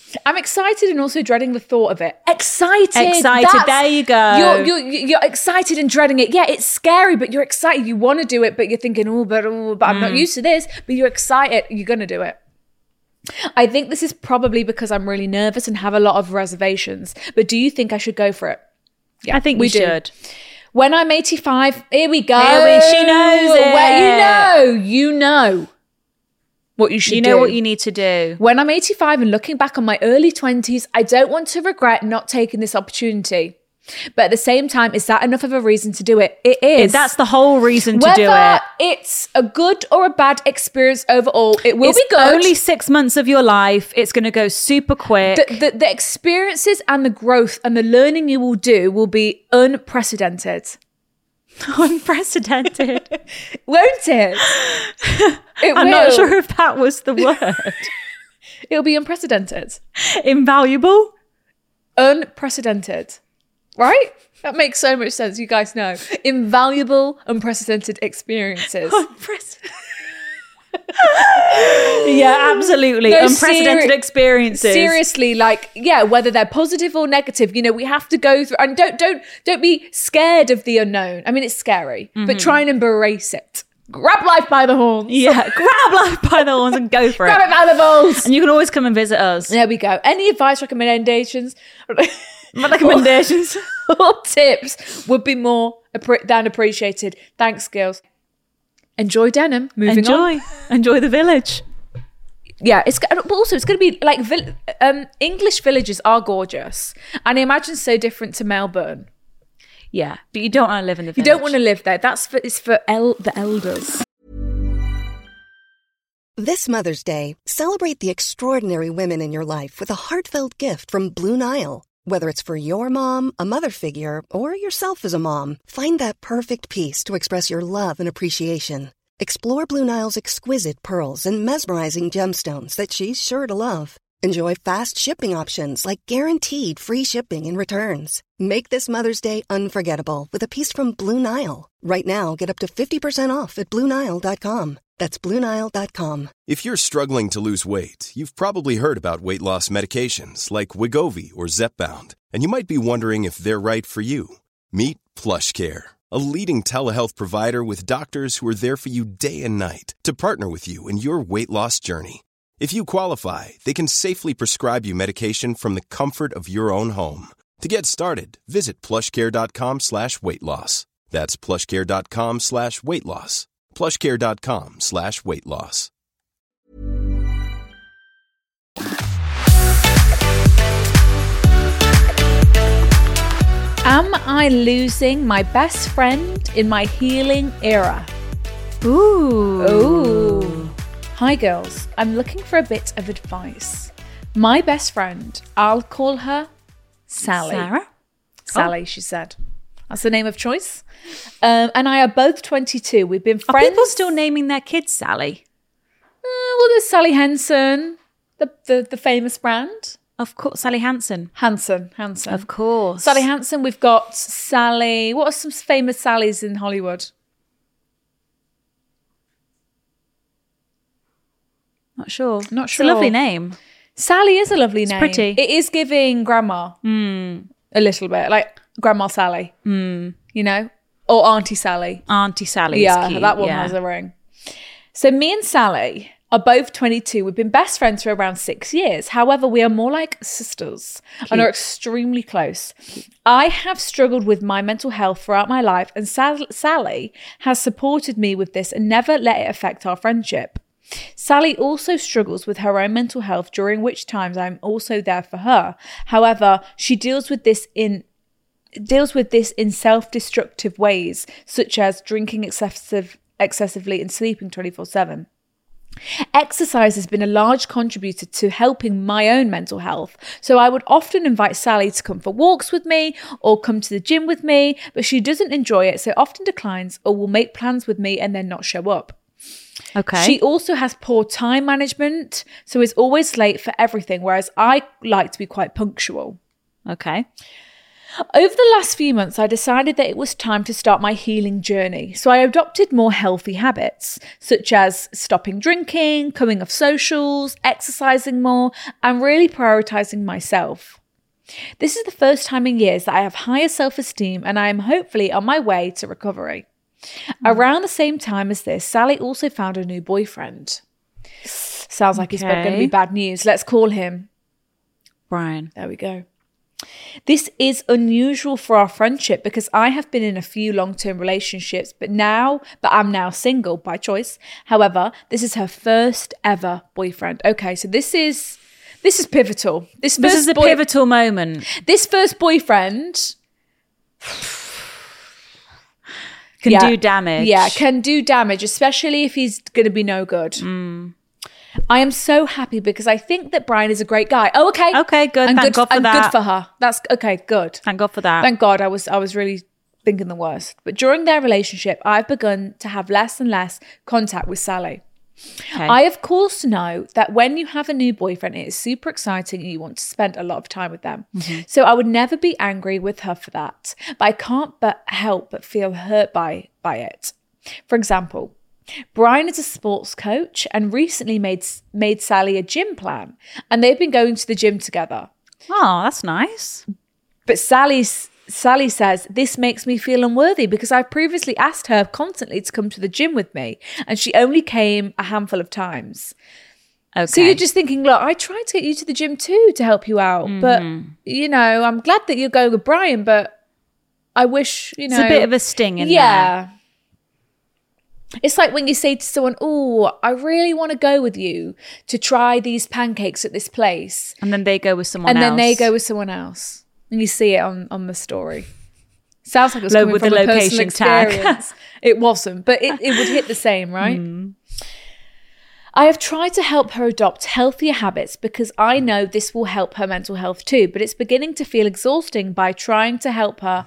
I'm excited and also dreading the thought of it. Excited. There you go. You're excited and dreading it. Yeah, it's scary, but you're excited. You want to do it, but you're thinking, but I'm not used to this. But you're excited. You're going to do it. I think this is probably because I'm really nervous and have a lot of reservations. But do you think I should go for it? Yeah, I think we should. When I'm 85, here we go. She knows it. Well, you know what you should do. You know what you need to do. When I'm 85 and looking back on my early 20s, I don't want to regret not taking this opportunity. But at the same time, is that enough of a reason to do it? It is. That's the whole reason to do it. Whether it's a good or a bad experience overall, it will be good. It's only 6 months of your life. It's going to go super quick. The experiences and the growth and the learning you will do will be unprecedented. Unprecedented. Won't it? I'm not sure if that was the word. It'll be unprecedented. Invaluable? Unprecedented. Right? That makes so much sense. You guys know. Invaluable, unprecedented experiences. Yeah, absolutely. No, unprecedented experiences. Seriously, whether they're positive or negative, we have to go through, and don't be scared of the unknown. I mean, it's scary, but try and embrace it. Grab life by the horns. Yeah, grab life by the horns and go for Grab it by the balls. And you can always come and visit us. There we go. Any advice, recommendations? Or tips would be more than appreciated. Thanks, girls. Enjoy denim. Moving on. Enjoy the village. Yeah, but also it's going to be like English villages are gorgeous, and I imagine so different to Melbourne. Yeah, but you don't want to live in the village. You don't want to live there. It's for the elders. This Mother's Day, celebrate the extraordinary women in your life with a heartfelt gift from Blue Nile. Whether it's for your mom, a mother figure, or yourself as a mom, find that perfect piece to express your love and appreciation. Explore Blue Nile's exquisite pearls and mesmerizing gemstones that she's sure to love. Enjoy fast shipping options like guaranteed free shipping and returns. Make this Mother's Day unforgettable with a piece from Blue Nile. Right now, get up to 50% off at BlueNile.com. That's BlueNile.com. If you're struggling to lose weight, you've probably heard about weight loss medications like Wegovy or Zepbound, and you might be wondering if they're right for you. Meet PlushCare, a leading telehealth provider with doctors who are there for you day and night to partner with you in your weight loss journey. If you qualify, they can safely prescribe you medication from the comfort of your own home. To get started, visit plushcare.com/weightloss. That's plushcare.com/weightloss. plushcare.com/weightloss. Am I losing my best friend in my healing era? Ooh. Hi girls, I'm looking for a bit of advice. My best friend, I'll call her Sally. Sarah? Sally, she said. That's the name of choice. And I are both 22. We've been friends. Are people still naming their kids Sally? Well, there's Sally Hansen, the famous brand. Of course, Sally Hansen. Hansen. Of course. Sally Hansen, we've got Sally. What are some famous Sallys in Hollywood? Not sure. It's a lovely name. Sally is a lovely name. It's pretty. It is giving grandma a little bit, like Grandma Sally, you know, or Auntie Sally. Auntie Sally is cute. That one has a ring. So me and Sally are both 22. We've been best friends for around 6 years. However, we are more like sisters and are extremely close. I have struggled with my mental health throughout my life, and Sally has supported me with this and never let it affect our friendship. Sally also struggles with her own mental health, during which times I'm also there for her. However, she deals with this in self-destructive ways, such as drinking excessively and sleeping 24/7. Exercise has been a large contributor to helping my own mental health, so I would often invite Sally to come for walks with me or come to the gym with me, but she doesn't enjoy it, so often declines or will make plans with me and then not show up. Okay. She also has poor time management, so is always late for everything, whereas I like to be quite punctual. Okay. Over the last few months, I decided that it was time to start my healing journey. So I adopted more healthy habits, such as stopping drinking, coming off socials, exercising more, and really prioritizing myself. This is the first time in years that I have higher self-esteem, and I am hopefully on my way to recovery. Around the same time as this, Sally also found a new boyfriend. Sounds like it's going to be bad news. Let's call him Brian. There we go. This is unusual for our friendship because I have been in a few long-term relationships, but I'm now single by choice. However, this is her first ever boyfriend. Okay, so this is pivotal. This is a pivotal moment. This first boyfriend can do damage. Yeah, can do damage, especially if he's going to be no good. I am so happy because I think that Brian is a great guy. Oh, okay. Okay, good. Thank God for that. Good for her. That's okay, good. Thank God for that. Thank God. I was really thinking the worst. But during their relationship, I've begun to have less and less contact with Sally. Okay. I, of course, know that when you have a new boyfriend, it is super exciting and you want to spend a lot of time with them. Mm-hmm. So I would never be angry with her for that. But I can't help but feel hurt by it. For example, Brian is a sports coach and recently made Sally a gym plan, and they've been going to the gym together. Oh, that's nice. But Sally says, this makes me feel unworthy because I've previously asked her constantly to come to the gym with me, and she only came a handful of times. Okay. So you're just thinking, look, I tried to get you to the gym too to help you out, but, I'm glad that you're going with Brian, but I wish, It's a bit of a sting in there. It's like when you say to someone, oh, I really want to go with you to try these pancakes at this place. And then they go with someone else. And you see it on the story. Sounds like it was coming with from the location experience. It wasn't, but it would hit the same, right? I have tried to help her adopt healthier habits because I know this will help her mental health too, but it's beginning to feel exhausting by trying to help her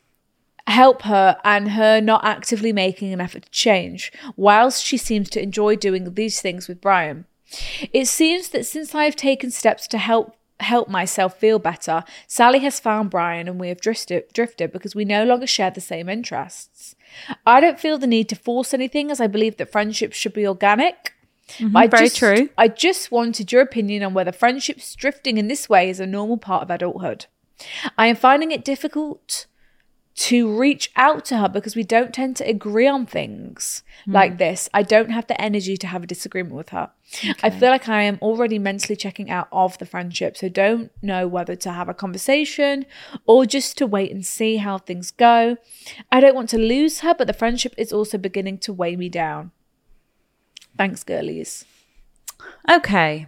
and her not actively making an effort to change, whilst she seems to enjoy doing these things with Brian. It seems that since I have taken steps to help myself feel better, Sally has found Brian and we have drifted because we no longer share the same interests. I don't feel the need to force anything as I believe that friendships should be organic. Very true. I just wanted your opinion on whether friendships drifting in this way is a normal part of adulthood. I am finding it difficult to reach out to her because we don't tend to agree on things like this. I don't have the energy to have a disagreement with her. Okay. I feel like I am already mentally checking out of the friendship, so don't know whether to have a conversation or just to wait and see how things go. I don't want to lose her, but the friendship is also beginning to weigh me down. Thanks, girlies. Okay.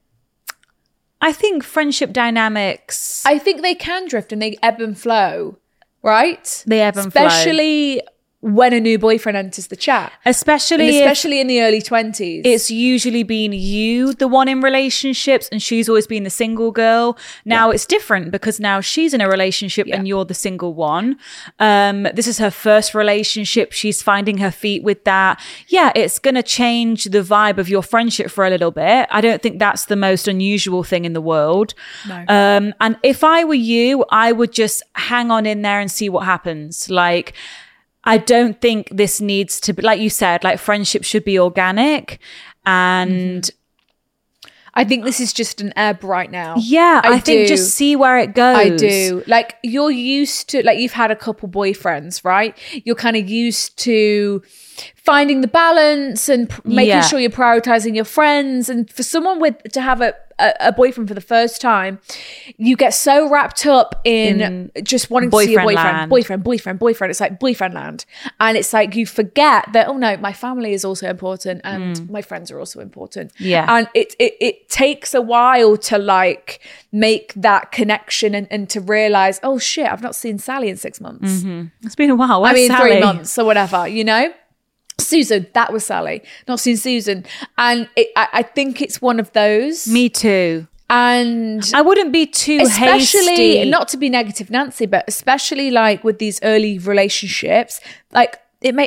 I think friendship dynamics... I think they can drift and they ebb and flow. Right? They ebb and flow. Especially when a new boyfriend enters the chat. Especially in the early 20s. It's usually been you, the one in relationships, and she's always been the single girl. Now it's different because now she's in a relationship and you're the single one. This is her first relationship. She's finding her feet with that. Yeah, it's going to change the vibe of your friendship for a little bit. I don't think that's the most unusual thing in the world. No. And if I were you, I would just hang on in there and see what happens. Like, I don't think this needs to be, like you said, like friendship should be organic. And I think this is just an ebb right now. Yeah, I think just see where it goes. I do. Like you're used to, like you've had a couple boyfriends, right? You're kind of used to finding the balance and making sure you're prioritizing your friends. And for someone to have a boyfriend for the first time, you get so wrapped up in just wanting to see your boyfriend. It's like boyfriend land. And it's like you forget that, oh no, my family is also important and my friends are also important. Yeah. And it takes a while to like make that connection and to realize, oh shit, I've not seen Sally in 6 months. It's been a while. Where's Sally? 3 months or whatever, you know? Susan, that was Sally. Not seen Susan. And I think it's one of those. Me too. And I wouldn't be too hasty. Not to be negative Nancy, but especially like with these early relationships, like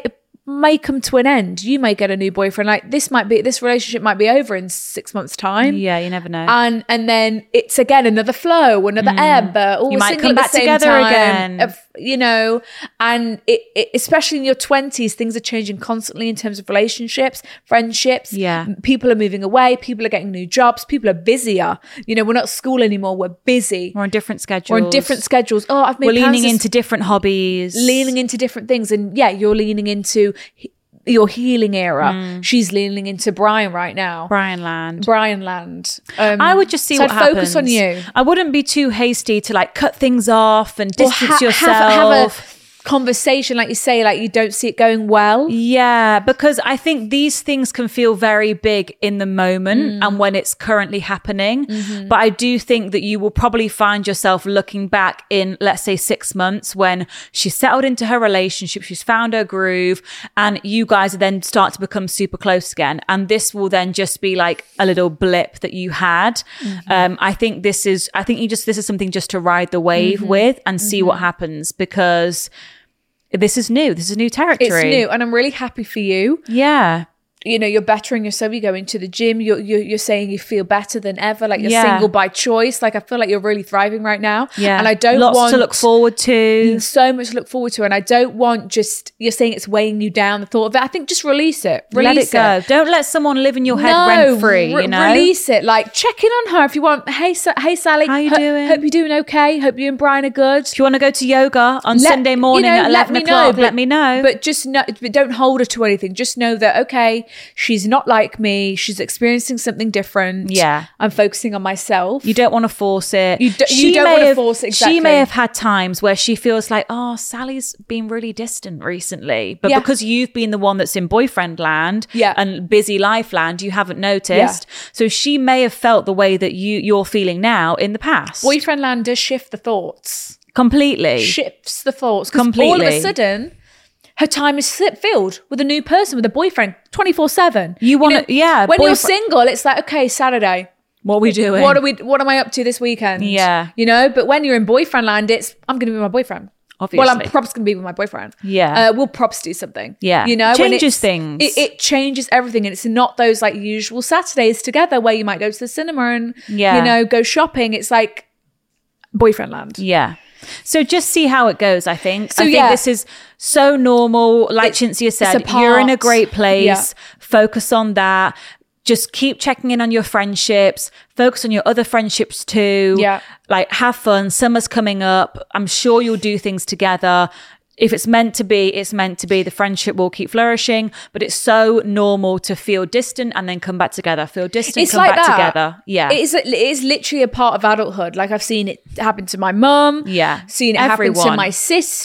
may come to an end. You may get a new boyfriend. Like this relationship might be over in 6 months' time. Yeah, you never know. And then it's again another flow, another ebb. You might come back together again. You know, and it especially in your 20s, things are changing constantly in terms of relationships, friendships. Yeah. People are moving away. People are getting new jobs. People are busier. You know, we're not at school anymore. We're busy. We're on different schedules. Oh, I've made We're plans leaning into different hobbies. Leaning into different things. And yeah, you're leaning into your healing era. She's leaning into Brian right now. Brian Land. I would just see what happens. Focus on you. I wouldn't be too hasty to like cut things off and distance yourself. Have a conversation, like you say, like you don't see it going well. Yeah, because I think these things can feel very big in the moment and when it's currently happening. But I do think that you will probably find yourself looking back in, let's say, 6 months when she's settled into her relationship, she's found her groove, and you guys then start to become super close again. And this will then just be like a little blip that you had. I think this is something just to ride the wave with and see what happens, because this is new. This is new territory. It's new, and I'm really happy for you. Yeah. You know, you're bettering yourself. You're going to the gym. You're saying you feel better than ever. Like you're single by choice. Like I feel like you're really thriving right now. Yeah. And I don't want to look forward to. So much to look forward to. And I don't want just, you're saying it's weighing you down, the thought of it. I think just release it. Let it go. Don't let someone live in your head rent free, you know? Release it. Like check in on her if you want. Hey Sally. How you doing? Hope you're doing okay. Hope you and Brian are good. If you want to go to yoga on Sunday morning at 11 o'clock, let me know. But just but don't hold her to anything. Just know that, okay, she's not like me. She's experiencing something different. Yeah. I'm focusing on myself. You don't want to force it. You don't want to force it. Exactly. She may have had times where she feels like, oh, Sally's been really distant recently. But because you've been the one that's in boyfriend land and busy life land, you haven't noticed. Yeah. So she may have felt the way that you're feeling now in the past. Boyfriend land does shift the thoughts. Completely. Shifts the thoughts. Completely. All of a sudden, her time is filled with a new person, with a boyfriend, 24/7. You want to, When you're single, it's like, okay, Saturday. What are we doing? What am I up to this weekend? Yeah. You know, but when you're in boyfriend land, it's, I'm going to be with my boyfriend. Obviously. Well, I'm props going to be with my boyfriend. Yeah. We'll props do something. Yeah. You know, changes things. It changes everything. And it's not those like usual Saturdays together where you might go to the cinema and, you know, go shopping. It's like boyfriend land. Yeah. So just see how it goes, I think. I think this is so normal. Like Cinzia said, you're in a great place. Yeah. Focus on that. Just keep checking in on your friendships. Focus on your other friendships too. Yeah. Like have fun. Summer's coming up. I'm sure you'll do things together. If it's meant to be, it's meant to be. The friendship will keep flourishing, but it's so normal to feel distant and then come back together. Feel distant, come back together. Yeah. It is literally a part of adulthood. Like I've seen it happen to my mum. Yeah. Seen it happen to my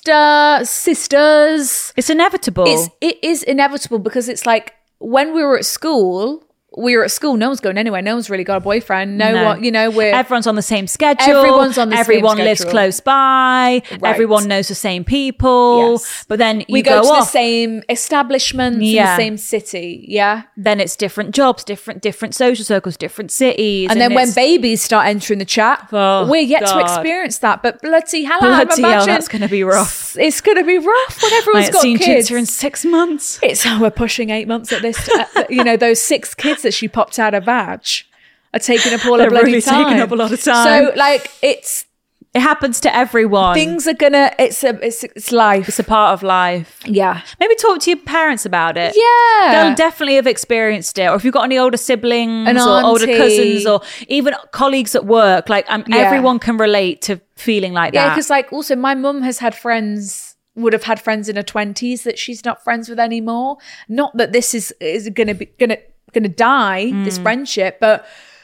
sisters. It's inevitable. It is inevitable because it's like when we were at school, no one's going anywhere. No one's really got a boyfriend. No one, you know, everyone's on the same schedule. Everyone lives close by. Right. Everyone knows the same people. Yes. But then we go to the same establishments in the same city. Yeah. Then it's different jobs, different social circles, different cities. And then when babies start entering the chat, we're yet to experience that. But bloody hell, that's going to be rough. It's going to be rough when everyone's got kids. In 6 months. We're pushing 8 months at this. You know, those 6 kids that she popped out of vag are taking up all her bloody really time. Taking up a lot of time. So like it happens to everyone. Things are gonna. It's life. It's a part of life. Yeah. Maybe talk to your parents about it. Yeah. They'll definitely have experienced it. Or if you've got any older siblings or older cousins or even colleagues at work, like everyone can relate to feeling like that. Yeah, because like also my mum has had would have had friends in her 20s that she's not friends with anymore. Not that this is gonna die, this friendship, but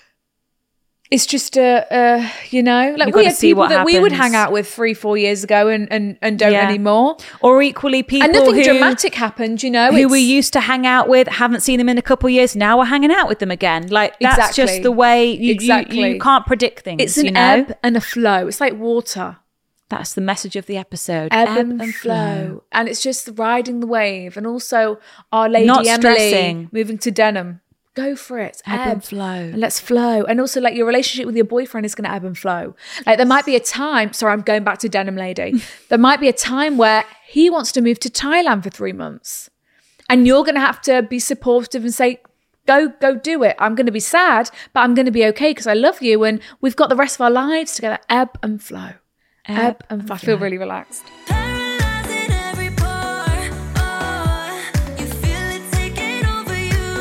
it's just you know, like we had people that we would hang out with 3-4 years ago and don't anymore. Or equally people and nothing dramatic happened, you know, who we used to hang out with, haven't seen them in a couple of years, now we're hanging out with them again. Like that's just the way you can't predict things. It's an ebb and a flow. It's like water. That's the message of the episode. Ebb and flow. And it's just riding the wave. And also our lady Not Emily stressing. moving to Denham. Go for it. Ebb and flow. And let's flow. And also like your relationship with your boyfriend is going to ebb and flow. Like there might be a time, sorry, I'm going back to Denham lady. There might be a time where he wants to move to Thailand for 3 months. And you're going to have to be supportive and say, go do it. I'm going to be sad, but I'm going to be okay because I love you. And we've got the rest of our lives together. Ebb and flow. Ebb and flow. I feel really relaxed. Paralyzing every pore. Oh, you feel it taking over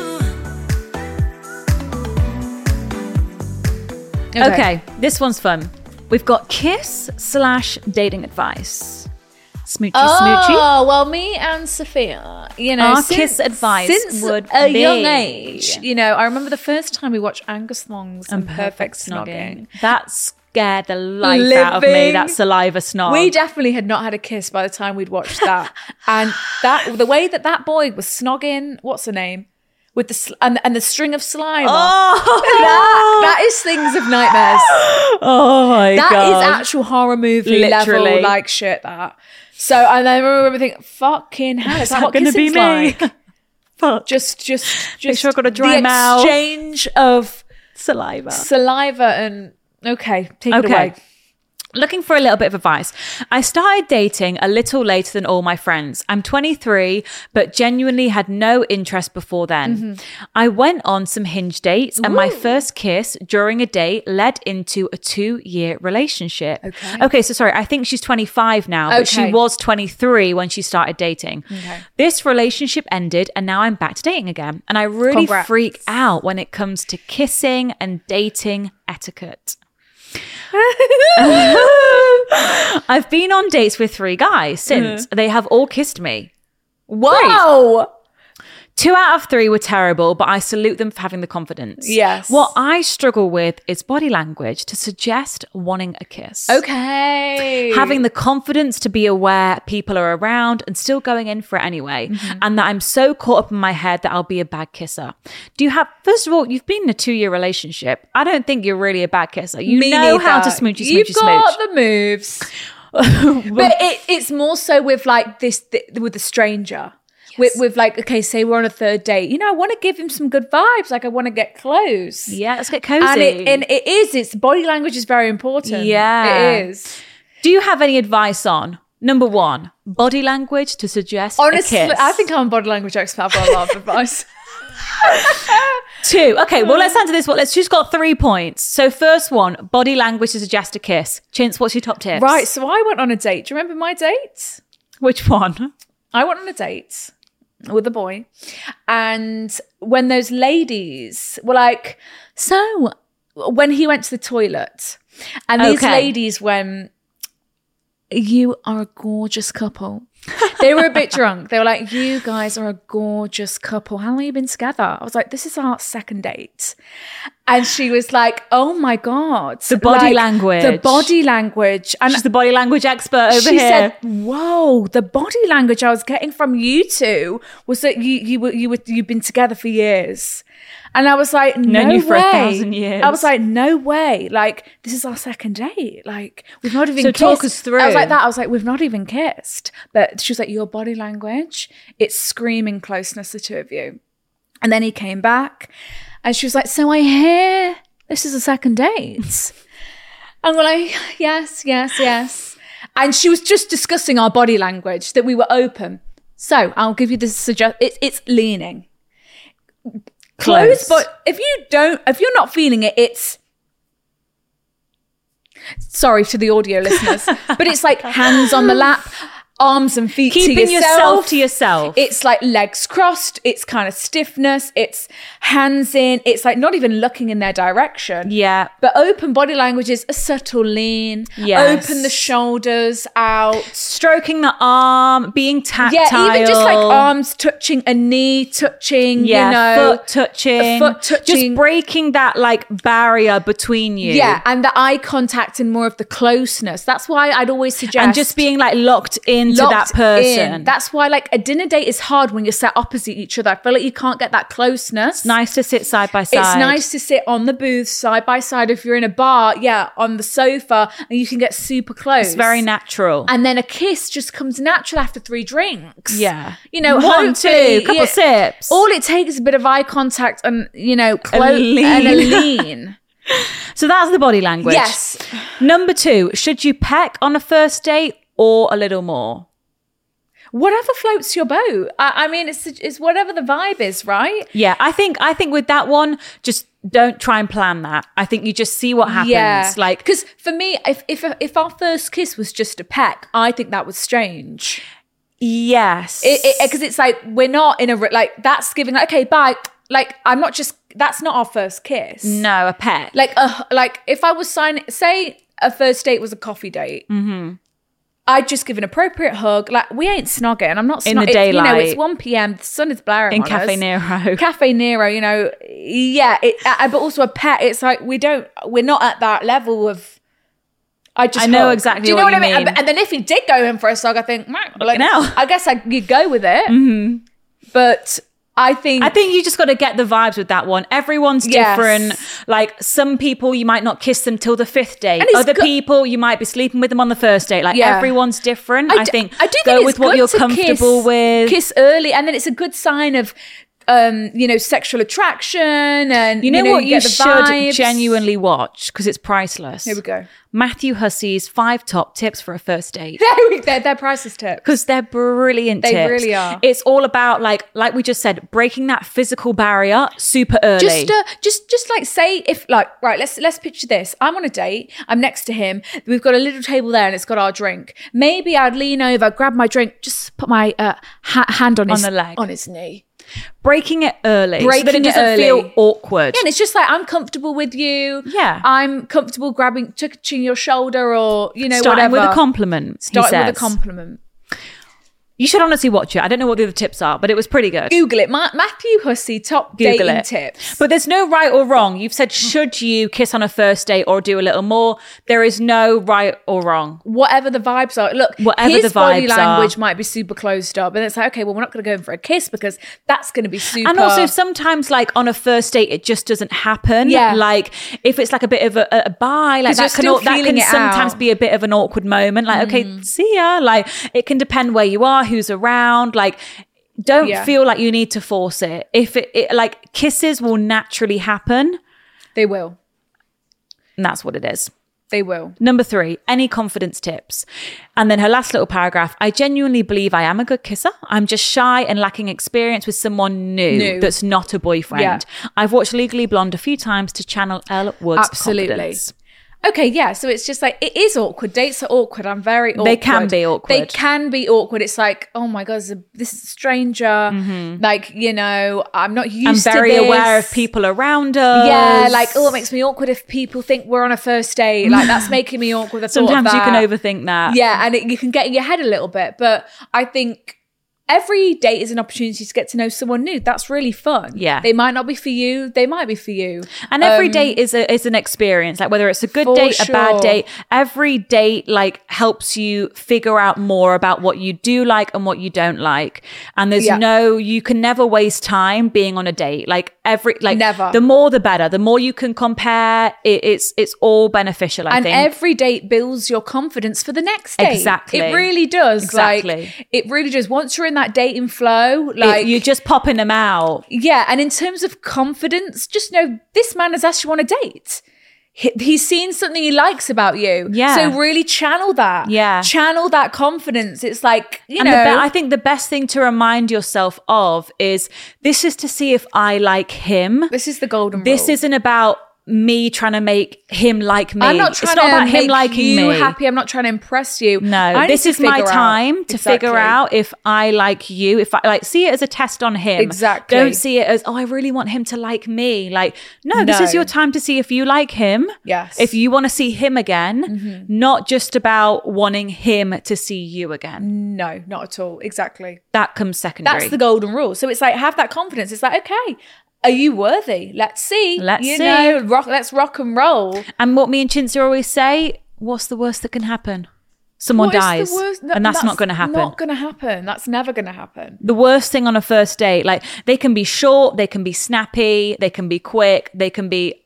you. Okay, this one's fun. We've got kiss/dating advice. Smoochy, smoochy. Oh, well, me and Sophia, our kiss advice since would a be young age. I remember the first time we watched Angus Thongs and Perfect Snogging. That scared the life out of me, that saliva snog. We definitely had not had a kiss by the time we'd watched that. And the way that boy was snogging, what's her name? With the and the string of saliva. Oh, that is things of nightmares. Oh my god, that is actual horror movie level like shit. That. So and I remember thinking, fucking hell, is that what going to be me? Like? Fuck. Just make sure I've got a dry mouth. Exchange of saliva and okay, take it away. Looking for a little bit of advice. I started dating a little later than all my friends. I'm 23, but genuinely had no interest before then. Mm-hmm. I went on some Hinge dates and my first kiss during a date led into a 2-year relationship. Okay, so sorry, I think she's 25 now, but she was 23 when she started dating. Okay. This relationship ended and now I'm back to dating again. And I really freak out when it comes to kissing and dating etiquette. I've been on dates with 3 guys since. They have all kissed me. Wow. Great. 2 out of 3 were terrible, but I salute them for having the confidence. Yes. What I struggle with is body language to suggest wanting a kiss. Okay. Having the confidence to be aware people are around and still going in for it anyway. Mm-hmm. And that I'm so caught up in my head that I'll be a bad kisser. First of all, you've been in a 2-year relationship. I don't think you're really a bad kisser. You know how to smoochy, You've smooch. got the moves. But it's more so with like with a stranger. Yes. With like, okay, say we're on a 3rd date. I want to give him some good vibes. Like I want to get close. Yeah, let's get cozy. And it's body language is very important. Yeah. It is. Do you have any advice on, number 1, body language to suggest Honestly, a kiss? I think I'm a body language expert. I've got a lot of advice. 2. Okay, well, let's answer this one. She's got 3 points. So first one, body language to suggest a kiss. Chintz, what's your top tips? Right, so I went on a date. Do you remember my date? Which one? I went on a date with a boy, and when those ladies were like, so when he went to the toilet and these ladies went, you are a gorgeous couple. They were a bit drunk. They were like, you guys are a gorgeous couple. How long have you been together? I was like, this is our 2nd date. And she was like, oh my God. The body language. The body language. And she's the body language expert over she here. Said, whoa, the body language I was getting from you two was that you've been together for years. And I was like, no way. For 1,000 years. I was like, no way. Like, this is our 2nd date. Like, we've not even kissed. So talk us through. I was like that. I was like, we've not even kissed. But she was like, your body language, it's screaming closeness, the 2 of you. And then he came back and she was like, so I hear this is a 2nd date. And we're like, yes. And she was just discussing our body language, that we were open. So I'll give you this suggestion. It's leaning. Close, but if you're not feeling it, it's, sorry to the audio listeners, but it's like hands on the lap, arms and feet keeping to yourself. to yourself. It's like legs crossed. It's kind of stiffness. It's hands in. It's like not even looking in their direction. Yeah. But open body language is a subtle lean. Yes. Open the shoulders out. Stroking the arm, being tactile. Yeah, even just like arms touching, a knee touching, foot touching. Just breaking that like barrier between you. Yeah, and the eye contact and more of the closeness. That's why I'd always suggest. And just being like locked into that person. That's why like a dinner date is hard when you're sat opposite each other. I feel like you can't get that closeness. It's nice to sit side by side. It's nice to sit on the booth side by side. If you're in a bar, on the sofa, and you can get super close. It's very natural. And then a kiss just comes natural after 3 drinks. Yeah. 1, 2, couple sips. All it takes is a bit of eye contact and, close and a lean. So that's the body language. Yes. Number 2, should you peck on a first date or a little more? whatever floats your boat. I mean, it's whatever the vibe is, right? Yeah, I think with that one, just don't try and plan that. I think you just see what happens. Yeah. Like, because for me, if our first kiss was just a peck, I think that was strange. Yes, because it's like we're not in a like that's giving like, okay, bye. Like I'm not just that's not our first kiss. No, a peck. Like if I was say a first date was a coffee date. Mm-hmm. I'd just give an appropriate hug. Like, we ain't snogging. I'm not in the daylight. You know, it's 1 p.m. The sun is blaring in on Cafe us. Nero. Cafe Nero, you know. Yeah, but also a pet. It's like we're not at that level of. I know exactly. Do you know what I mean? And then if he did go in for a hug, I think, like, I guess you'd go with it. Mm-hmm. But I think you just got to get the vibes with that one. Everyone's different. Like some people, you might not kiss them till the 5th date. Other people, you might be sleeping with them on the first date. Like everyone's different. I do think go with what you're comfortable with. Kiss early, and then it's a good sign of sexual attraction, and you know what you get the should vibes. Genuinely watch because it's priceless. Here we go. Matthew Hussey's 5 top tips for a first date. They're priceless tips because they're brilliant. They tips. really are. It's all about like we just said, breaking that physical barrier super early. Just like say if like right, let's picture this. I'm on a date. I'm next to him. We've got a little table there, and it's got our drink. Maybe I'd lean over, grab my drink, just put my hand on the leg, on his knee. Breaking it early so that it doesn't feel awkward. Yeah, and it's just like I'm comfortable with you. Yeah. I'm comfortable touching your shoulder or, Starting whatever. with a compliment. Starting with a compliment. You should honestly watch it. I don't know what the other tips are, but it was pretty good. Google it. Matthew Hussey, top dating tips. But there's no right or wrong. You've said, should you kiss on a first date or do a little more? There is no right or wrong. Whatever the vibes are. Look, his body language might be super closed up. And it's like, okay, well, we're not going to go in for a kiss because that's going to be super. And also sometimes like on a first date, it just doesn't happen. Yeah. Like if it's like a bit of a bye, like that can sometimes be a bit of an awkward moment. Like, okay, see ya. Like it can depend where you are, who's around. Like don't feel like you need to force it. If it like kisses will naturally happen. They will. And that's what it is. They will. Number 3, any confidence tips? And then her last little paragraph, I genuinely believe I am a good kisser. I'm just shy and lacking experience with someone new. That's not a boyfriend. Yeah. I've watched Legally Blonde a few times to channel Elle Wood's confidence. Okay, yeah. So it's just like, it is awkward. Dates are awkward. I'm very awkward. They can be awkward. They can be awkward. It's like, oh my God, this is a stranger. Mm-hmm. Like, I'm not used to this. I'm very aware of people around us. Yeah, like, it makes me awkward if people think we're on a first date. Like, that's making me awkward. Sometimes you can overthink that. Yeah, and you can get in your head a little bit. But I think every date is an opportunity to get to know someone new. That's really fun. Yeah. They might not be for you. They might be for you. And every date is an experience. Like whether it's a good date, a bad date, every date like helps you figure out more about what you do like and what you don't like. And there's you can never waste time being on a date. Like never. The more the better. The more you can compare, it's all beneficial, I think. And every date builds your confidence for the next date. Exactly. It really does. Exactly. Like, it really does. Once you're in that dating flow, like you're just popping them out. Yeah, and in terms of confidence, just know this man has asked you on a date. He's seen something he likes about you. Yeah. So really channel that. Yeah. Channel that confidence. It's like, I think the best thing to remind yourself of is this is to see if I like him. This is the golden rule. This isn't about me trying to make him like me. I'm not trying it's not to about make him liking you me. happy. I'm not trying to impress you. No, this is my time to figure out if I like you. If I see it as a test on him. Exactly. Don't see it as, I really want him to like me. Like, no, this is your time to see if you like him. Yes. If you want to see him again, not just about wanting him to see you again. No, not at all. Exactly. That comes secondary. That's the golden rule. So it's like, have that confidence. It's like, okay, are you worthy? Let's see. Let's see. Let's rock and roll. And what me and Chintzia always say, what's the worst that can happen? Someone dies. And that's not going to happen. Not going to happen. That's never going to happen. The worst thing on a first date, like they can be short, they can be snappy, they can be quick, they can be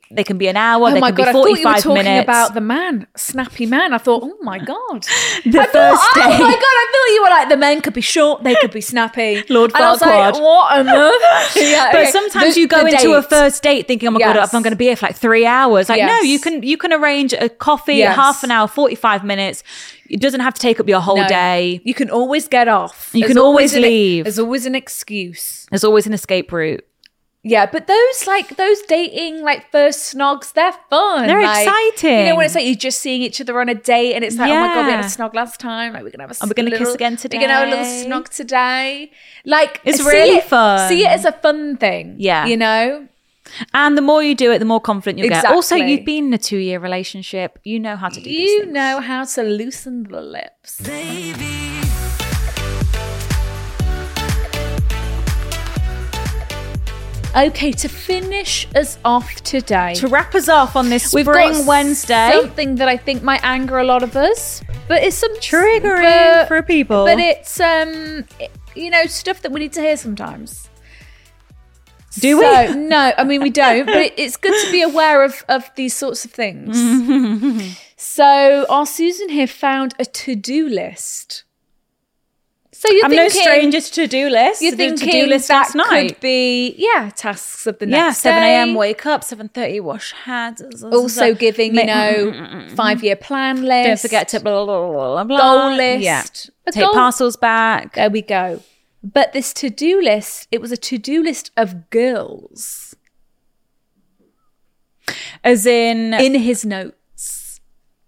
They can be an hour. Oh they my can God, be I thought 45 you were talking minutes. about the man, snappy man. I thought, oh my God. The first Oh date. my God, I thought you were like, the men could be short, they could be snappy. Lord and I was like, Farquaad. what on earth? Yeah, But okay. sometimes The- you go the into a date. first date thinking, oh my God, Yes. I'm going to be here for like 3 hours. Like, no, Yes. you can arrange a coffee, Yes. half an hour, 45 minutes. It doesn't have to take up your whole No. day. You can always get off. You There's can always an- leave. There's always an excuse. There's always an escape route. Yeah, but those dating like first snogs, they're fun. They're Like, exciting. You know, when it's like you're just seeing each other on a date and it's like, oh my God, we had a Yeah. snog last time. Like we're gonna have a Are we gonna little- kiss again We're gonna have a little today? snog today. Like It's see really it- fun. See it as a fun thing. Yeah. You know? And the more you do it, the more confident you'll get. Also, Exactly. you've been in a 2-year relationship. You know how to do these You things. know how to loosen the lips. Okay, to finish us off today. To wrap us off on this We've Spring got Wednesday. something that I think might anger a lot of us, but it's some Triggering for people. But it's you know, stuff that we need to hear sometimes. Do So, we? No, I mean we don't. But it's good to be aware of these sorts of things. So our Susan here found a to-do list. So you're I'm thinking, no stranger to to-do lists. You're I did a thinking to-do list that last night. could be tasks of the Yeah, next 7 day. a.m. wake up, 7:30 wash hands. Also giving, you know, 5-year plan list. Don't forget to blah, blah, blah, blah. Goal list. Yeah. A Take goal- parcels back. There we go. But this to-do list, it was a to-do list of girls. As in his notes.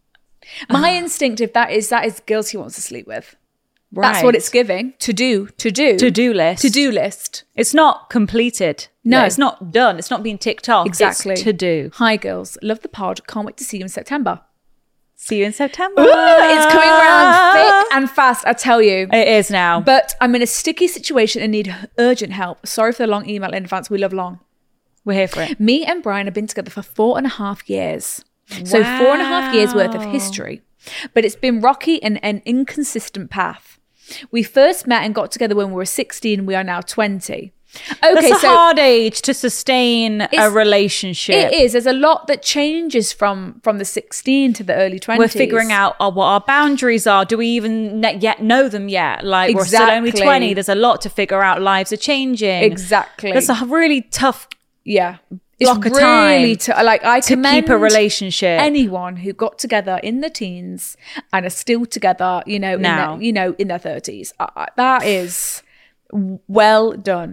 My instinct, if that is girls he wants to sleep with. That's Right. what it's giving. To-do list. To-do list. It's not completed. No. It's not done. It's not being ticked off. Exactly. It's to do. Hi, girls. Love the pod. Can't wait to see you in September. See you in September. It's coming around thick and fast, I tell you. It is now. But I'm in a sticky situation and need urgent help. Sorry for the long email in advance. We love long. We're here for it. Me and Brian have been together for 4.5 years. So 4.5 years worth of history. But it's been rocky and an inconsistent path. We first met and got together when we were 16. We are now 20. Okay, That's a hard age to sustain a relationship. It is. There's a lot that changes from the 16 to the early 20s. We're figuring out what our boundaries are. Do we even yet know them yet? Like, we're still only Exactly. 20. There's a lot to figure out. Lives are changing. Exactly. That's a really tough block of It's really time like I to commend keep a relationship. anyone who got together in the teens and are still together, you know, Now. in their 30s. That is well done.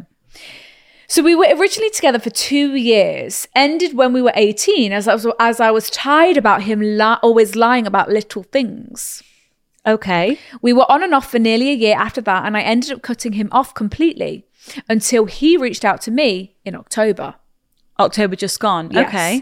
So we were originally together for 2 years, ended when we were 18, as I was tired about him always lying about little things. Okay. We were on and off for nearly a year after that, and I ended up cutting him off completely until he reached out to me in October. October just gone. Yes. Okay.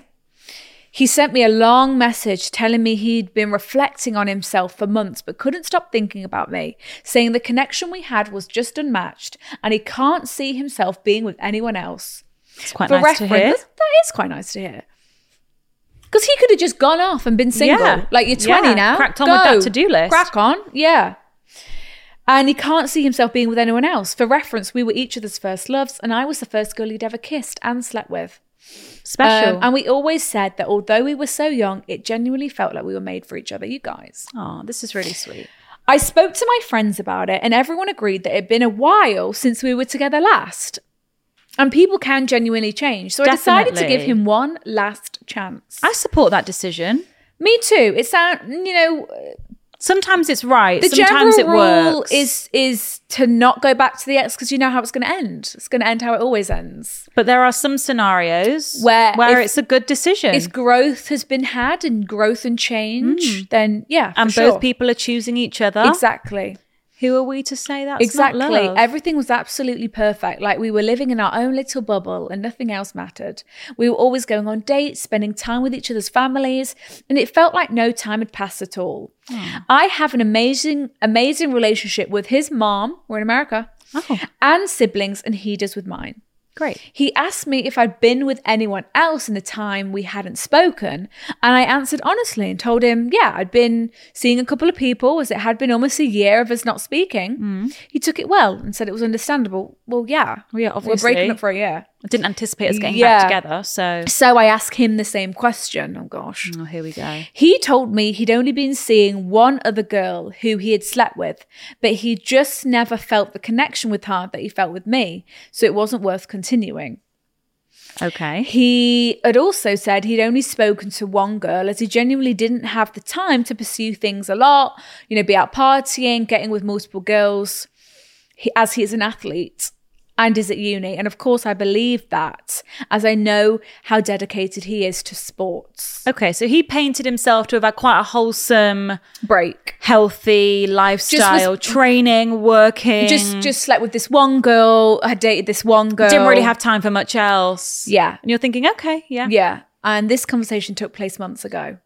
He sent me a long message telling me he'd been reflecting on himself for months but couldn't stop thinking about me, saying the connection we had was just unmatched and he can't see himself being with anyone else. It's quite For nice to hear. reference, that is quite nice to hear. Because he could have just gone off and been single. Yeah. Like, you're 20 Yeah. now. Cracked on with that to-do list. Crack on, yeah. And he can't see himself being with anyone else. For reference, we were each other's first loves and I was the first girl he'd ever kissed and slept with. Special. And we always said that although we were so young, it genuinely felt like we were made for each other, you guys. Oh, this is really sweet. I spoke to my friends about it and everyone agreed that it had been a while since we were together last. And people can genuinely change. So I decided to give Definitely. him one last chance. I support that decision. Me too. It sounds, you know, Sometimes it's right. the Sometimes it general rule works. is to not go back to the ex because you know how it's going to end. It's going to end how it always ends. But there are some scenarios Where if- it's a good decision. If growth has been had and growth and change, then yeah, for and sure. both people are choosing each other. Exactly. Who are we to say that's Exactly. not love? Everything was absolutely perfect. Like we were living in our own little bubble and nothing else mattered. We were always going on dates, spending time with each other's families, and it felt like no time had passed at all. I have an amazing relationship with his mom, we're in America, and siblings, and he does with mine. Great. He asked me if I'd been with anyone else in the time we hadn't spoken, and I answered honestly and told him, yeah, I'd been seeing a couple of people as it had been almost a year of us not speaking. He took it well and said it was understandable. Well, yeah, Well, yeah, we're obviously. breaking up for a year. I didn't anticipate us getting back together, So I asked him the same question. Oh, gosh. Oh, here we go. He told me he'd only been seeing one other girl who he had slept with, but he just never felt the connection with her that he felt with me, so it wasn't worth continuing. Okay. He had also said he'd only spoken to one girl as he genuinely didn't have the time to pursue things a lot, be out partying, getting with multiple girls, as he is an athlete and is at uni. And of course I believe that, as I know how dedicated he is to sports. Okay, so he painted himself to have had quite a wholesome break, healthy lifestyle, training, working. Just slept with this one girl, had dated this one girl. Didn't really have time for much else. Yeah. And you're thinking, okay, yeah. Yeah. And this conversation took place months ago.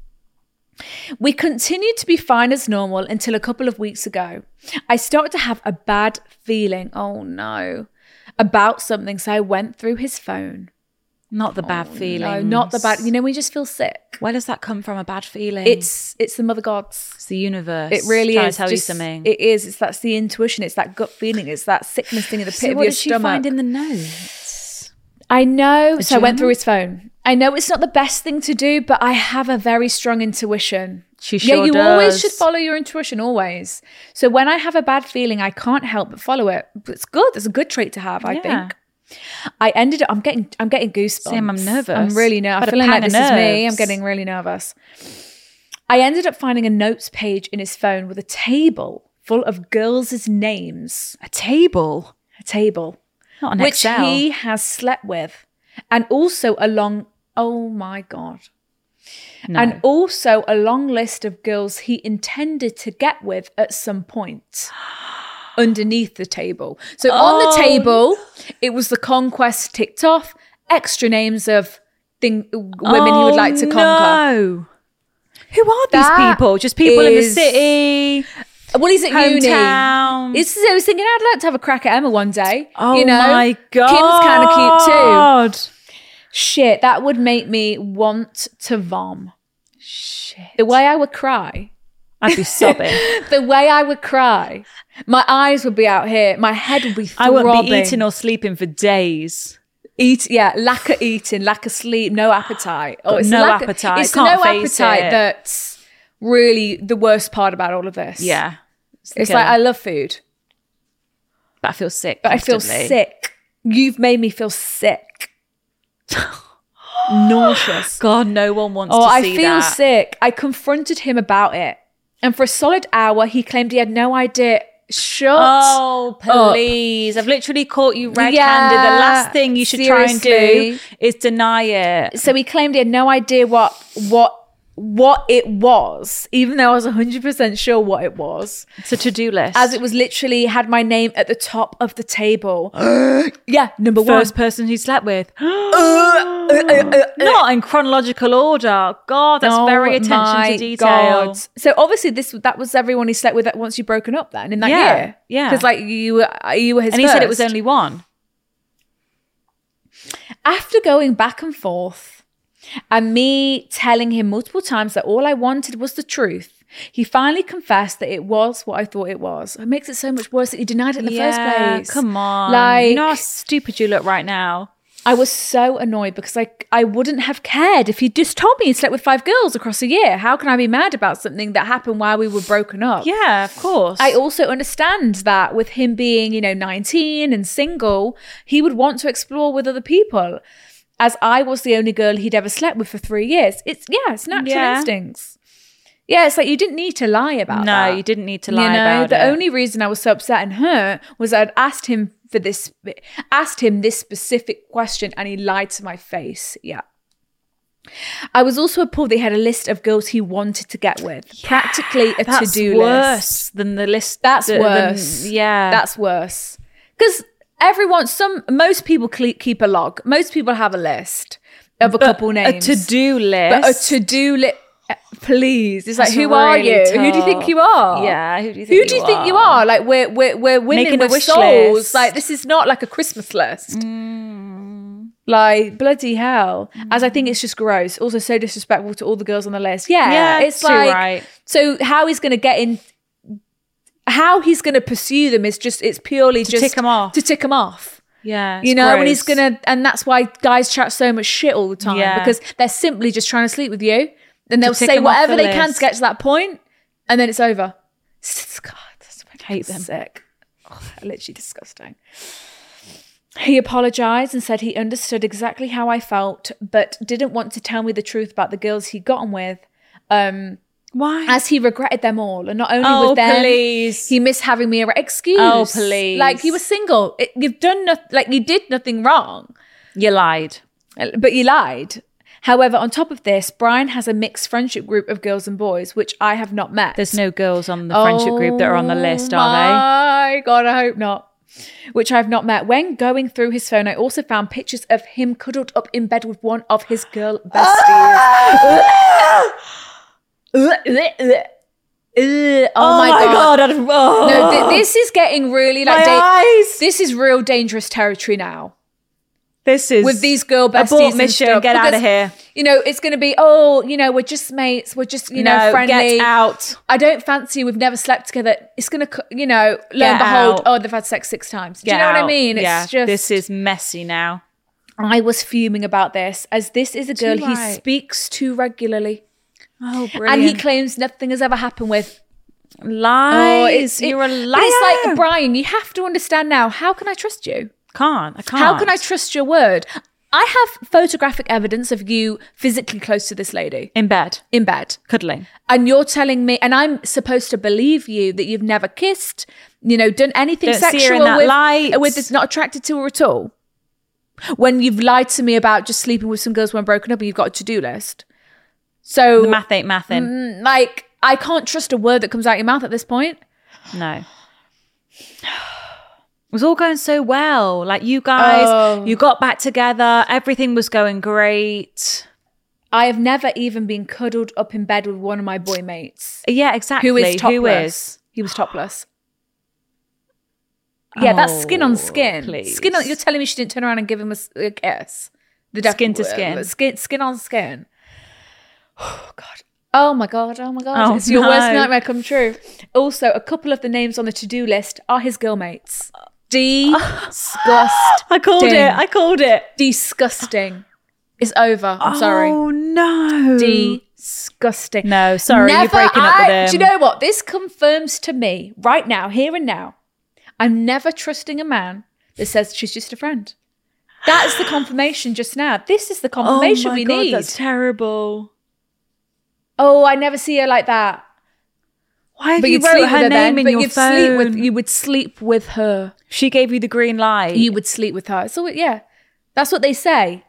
We continued to be fine as normal until a couple of weeks ago. I started to have a bad feeling, oh no, about something. So I went through his phone. Not the bad feeling. No, not the bad. When you just feel sick. Where does that come from, a bad feeling? It's the mother gods. It's the universe. It really trying is. to tell you something. It is. That's the intuition. It's that gut feeling. It's that sickness thing in the pit of your stomach. So what did she find in the notes? I know. So I went through his phone. I know it's not the best thing to do, but I have a very strong intuition. She sure you does. Always should follow your intuition, always. So when I have a bad feeling, I can't help but follow it. It's good. It's a good trait to have, I think. I ended up, I'm getting goosebumps. Same, I'm nervous. I'm really nervous. I'm feeling like this is me. I'm getting really nervous. I ended up finding a notes page in his phone with a table full of girls' names. A table? A table. Not an which Excel. he has slept with. And also oh my God. No. And also a long list of girls he intended to get with at some point underneath the table. So on the table, it was the conquest ticked off, extra names of women he would like to conquer. No. Who are these people? Just people in the city? Well, he's at hometown. Uni. I was thinking, I'd like to have a crack at Emma one day. Oh my God. Kim's kind of cute too. Shit, that would make me want to vom. Shit. The way I would cry. I'd be sobbing. The way I would cry. My eyes would be out here. My head would be throbbing. I wouldn't be eating or sleeping for days. Lack of eating, lack of sleep, no appetite. It's no appetite. It's Can't no face appetite it. that's really the worst part about all of this. Yeah. It's like I love food. But I feel sick. But constantly. I feel sick. You've made me feel sick. Nauseous. God, no one wants to see that. I feel sick. I confronted him about it. And for a solid hour, he claimed he had no idea. Shut up. Please. I've literally caught you red-handed. The last thing you should try and do is deny it. So he claimed he had no idea what it was, even though I was 100% sure what it was. It's a to-do list. As it was literally had my name at the top of the table. Yeah, number one. First person he slept with. Not in chronological order. God, that's very attention to detail. God. So obviously that was everyone he slept with once you'd broken up then in that year. Yeah. Because like you were his And he said it was only one. After going back and forth, and me telling him multiple times that all I wanted was the truth, he finally confessed that it was what I thought it was. It makes it so much worse that he denied it in the first place. Come on. Like, you know how stupid you look right now. I was so annoyed because I wouldn't have cared if he'd just told me he slept with 5 girls across a year. How can I be mad about something that happened while we were broken up? Yeah, of course. I also understand that with him being, 19 and single, he would want to explore with other people. As I was the only girl he'd ever slept with for 3 years. It's natural instincts. Yeah, it's like you didn't need to lie about that. No, you didn't need to lie about it. The only reason I was so upset and hurt was I'd asked him this specific question and he lied to my face. Yeah. I was also appalled that he had a list of girls he wanted to get with. Yeah, practically a to-do list. That's worse than the list. That's worse. That's worse. Because most people keep a log. Most people have a list of a couple names. A to-do list. But a to-do list, please. It's like, That's who are really you? tough. Who do you think you are? Yeah, who do you think you are? Like, we're women Making with a wish souls. list. Like, this is not like a Christmas list. Like, bloody hell. As I think it's just gross. Also so disrespectful to all the girls on the list. Yeah, it's like, right. So how he's going to get in, how he's going to pursue them is just, it's purely to tick them off. To tick them off. Yeah. You know, and he's and that's why guys chat so much shit all the time because they're simply just trying to sleep with you. And they'll say whatever they can to get to that point, and then it's over. God, that's I hate them. Sick. Oh, literally disgusting. He apologized and said he understood exactly how I felt, but didn't want to tell me the truth about the girls he'd gotten with. Why? As he regretted them all, and not only with them, he missed having me around. Excuse. Oh, please. Like, you were single. You've done nothing. Like, you did nothing wrong. You lied. But you lied. However, on top of this, Brian has a mixed friendship group of girls and boys, which I have not met. There's no girls on the friendship group that are on the list, are they? My God, I hope not. Which I've not met. When going through his phone, I also found pictures of him cuddled up in bed with one of his girl besties. Oh my God. No, this is getting really like this is real dangerous territory now. This is with these girl besties. Abort mission, and stuff, get out of here. You know, it's going to be, we're just mates. We're just, know, friendly. Get out. I don't fancy you. We've never slept together. It's going to, lo and behold, they've had sex 6 times. Do you know what I mean? It's just, this is messy now. I was fuming about this, as this is a girl he speaks to regularly. Oh, brilliant. And he claims nothing has ever happened with. Lies. You're a liar. But it's like, Brian, you have to understand now, how can I trust you? I can't. How can I trust your word? I have photographic evidence of you physically close to this lady. In bed. Cuddling. And you're telling me, and I'm supposed to believe you that you've never kissed, done anything sexual with this, not attracted to her at all. When you've lied to me about just sleeping with some girls when broken up and you've got a to-do list. So the math ain't mathin'. Like, I can't trust a word that comes out your mouth at this point. No. It was all going so well. Like, you guys, you got back together. Everything was going great. I have never even been cuddled up in bed with one of my boy mates. Yeah, exactly. Who is topless. He was topless. Yeah, that's skin on skin. Please. You're telling me she didn't turn around and give him a kiss? Skin to skin. Skin on skin. Oh, God. Oh, my God. It's your worst nightmare come true. Also, a couple of the names on the to-do list are his girl mates. Disgusting. I called it. Disgusting. It's over. I'm sorry. Oh, no. Disgusting. No, sorry. You're breaking up with him. Do you know what? This confirms to me right now, here and now, I'm never trusting a man that says she's just a friend. That's the confirmation just now. This is the confirmation we need. That's terrible. Oh, I never see her like that. Why have you wrote her name in your phone? You would sleep with her. She gave you the green light. You would sleep with her. So, yeah, that's what they say.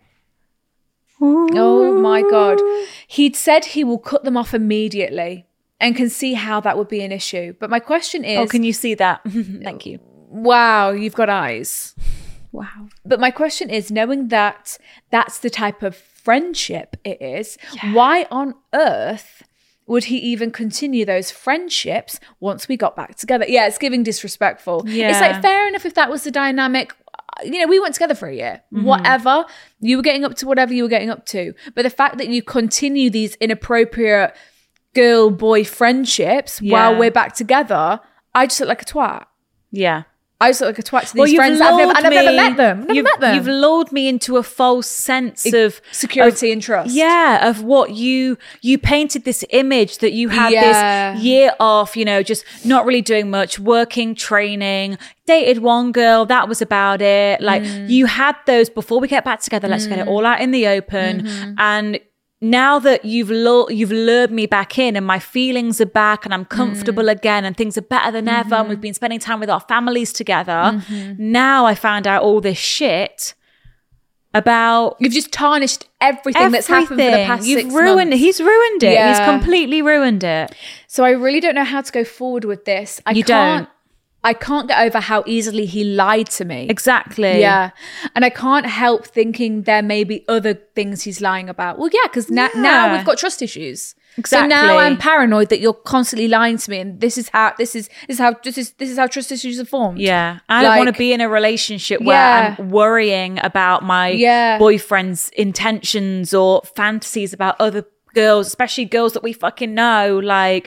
Ooh. Oh, my God. He'd said he will cut them off immediately and can see how that would be an issue. But my question is... Oh, can you see that? Thank you. Wow, you've got eyes. Wow. But my question is, knowing that that's the type of friendship it is, why on earth would he even continue those friendships once we got back together? Yeah, it's giving disrespectful. Yeah. It's like, fair enough if that was the dynamic. We went together for a year. Mm-hmm. Whatever. You were getting up to whatever you were getting up to. But the fact that you continue these inappropriate girl-boy friendships while we're back together, I just look like a twat. Yeah. I just look like a twat to these friends. I've never met them. You've lulled me into a false sense of security and trust. Yeah, of what you painted this image that you had this year off, just not really doing much, working, training, dated one girl, that was about it. Like you had those before we get back together, let's get it all out in the open. And now that you've lured me back in and my feelings are back and I'm comfortable again and things are better than ever and we've been spending time with our families together, now I found out all this shit about... You've just tarnished everything that's happened for the past 6 months. He's ruined it. Yeah. He's completely ruined it. So I really don't know how to go forward with this. I can't get over how easily he lied to me. Exactly. Yeah. And I can't help thinking there may be other things he's lying about. Well, yeah, because now we've got trust issues. Exactly. So now I'm paranoid that you're constantly lying to me, and this is how trust issues are formed. Yeah. I don't want to be in a relationship where I'm worrying about my boyfriend's intentions or fantasies about other girls, especially girls that we fucking know. Like,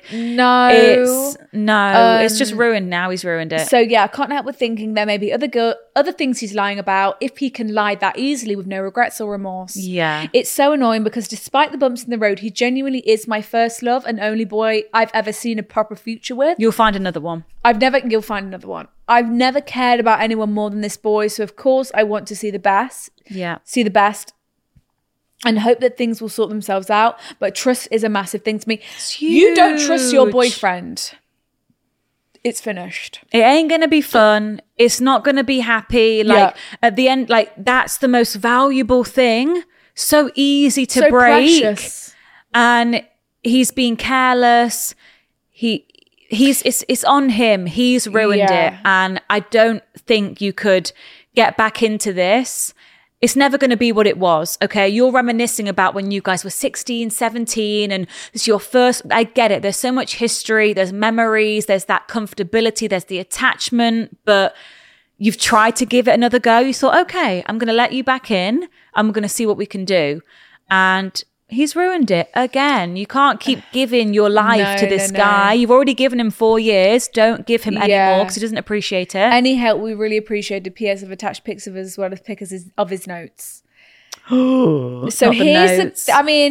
it's just ruined now. He's ruined it. So yeah, I can't help but thinking there may be other things he's lying about, if he can lie that easily with no regrets or remorse. Yeah. It's so annoying because despite the bumps in the road, he genuinely is my first love and only boy I've ever seen a proper future with. You'll find another one. You'll find another one. I've never cared about anyone more than this boy, so of course I want to see the best. Yeah. See the best. And hope that things will sort themselves out. But trust is a massive thing to me. You don't trust your boyfriend. It's finished. It ain't going to be fun. It's not going to be happy. Like at the end, like that's the most valuable thing. So easy to break. Precious. And he's being careless. It's on him. He's ruined it. And I don't think you could get back into this. It's never going to be what it was, okay? You're reminiscing about when you guys were 16, 17, and it's your first... I get it. There's so much history. There's memories. There's that comfortability. There's the attachment. But you've tried to give it another go. You thought, okay, I'm going to let you back in. I'm going to see what we can do. And he's ruined it again. You can't keep giving your life to this guy. You've already given him 4 years. Don't give him any more because he doesn't appreciate it. Any help we really appreciated. PS have attached pics of as well as pictures of his notes. So here's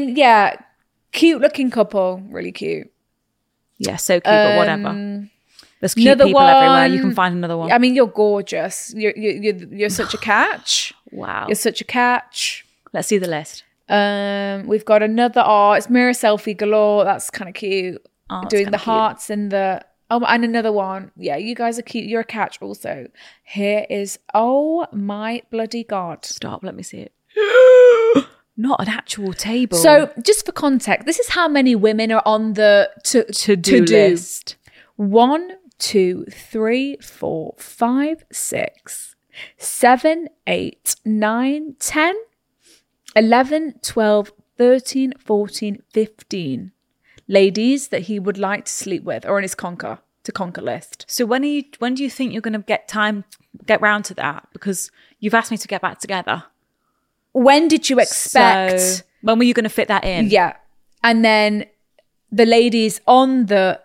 cute looking couple. Really cute. Yeah, so cute, but whatever. There's cute people everywhere. You can find another one. I mean, you're gorgeous. You're such a catch. Wow. You're such a catch. Let's see the list. We've got another it's mirror selfie galore. That's kind of cute. Doing the hearts and the and another one. Yeah, you guys are cute. You're a catch also. Here is my bloody god. Stop, let me see it. Not an actual table. So just for context, this is how many women are on the to-do list. 1, 2, 3, 4, 5, 6, 7, 8, 9, 10, 11, 12, 13, 14, 15 ladies that he would like to sleep with or on his conquer list. So when do you think you're going to get round to that? Because you've asked me to get back together. When did you expect? So when were you going to fit that in? Yeah. And then the ladies on the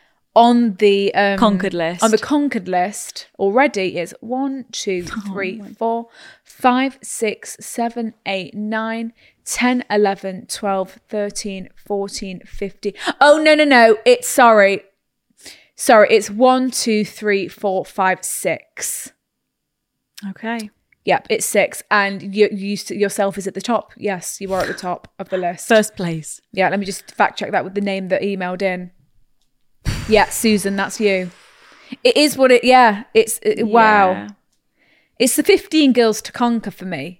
conquered list. On the conquered list already is 1, 2, 3, 4, 5, 6, 7, 8, 9, 10, 11, 12, 13, 14, 15. Oh, no. It's sorry. It's 1, 2, 3, 4, 5, 6. Okay. Yep, it's 6. And yourself is at the top. Yes, you are at the top of the list. First place. Yeah, let me just fact check that with the name that emailed in. Yeah, Susan, that's you. It is what wow. It's the 15 girls to conquer for me.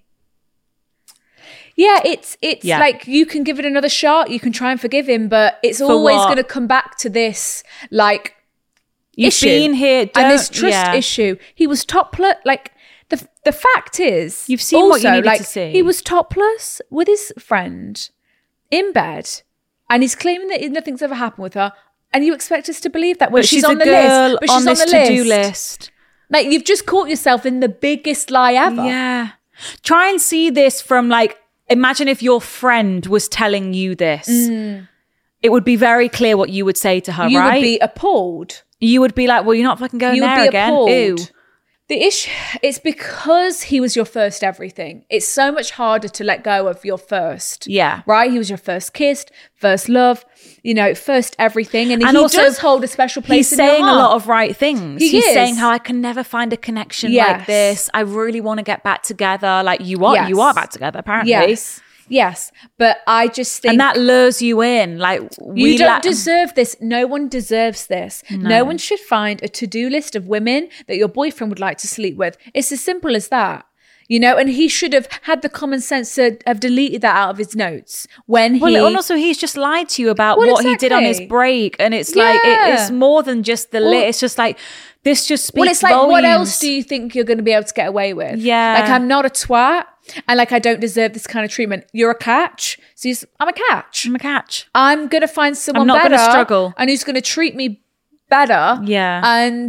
Yeah, it's like you can give it another shot, you can try and forgive him, but it's always going to come back to this like You've issue. Been here, and this trust issue. He was topless. Like the fact is, you've seen also, what you needed to see. He was topless with his friend in bed, and he's claiming that nothing's ever happened with her. And you expect us to believe that when she's on the list, but she's on this to-do list. Like you've just caught yourself in the biggest lie ever. Yeah. Try and see this from imagine if your friend was telling you this. It would be very clear what you would say to her, right? You would be appalled. You would be like, well, you're not fucking going there again. Appalled. Ew. The issue, it's because he was your first everything. It's so much harder to let go of your first. Yeah. Right? He was your first kiss, first love, first everything. And he also does hold a special place in your heart. He's saying a lot of right things. He's saying how I can never find a connection like this. I really want to get back together. Like you are back together, apparently. Yes. But I just think... And that lures you in. You don't deserve this. No one deserves this. No one should find a to-do list of women that your boyfriend would like to sleep with. It's as simple as that. And he should have had the common sense to have deleted that out of his notes when he... Well, and also he's just lied to you about what he did on his break. And it's it's more than just the lit. It's just this just speaks it's like, volumes. What else do you think you're going to be able to get away with? Yeah. I'm not a twat. And I don't deserve this kind of treatment. You're a catch. So I'm a catch. I'm a catch. I'm going to find someone I'm not better. going to struggle. And who's going to treat me better. Yeah. And,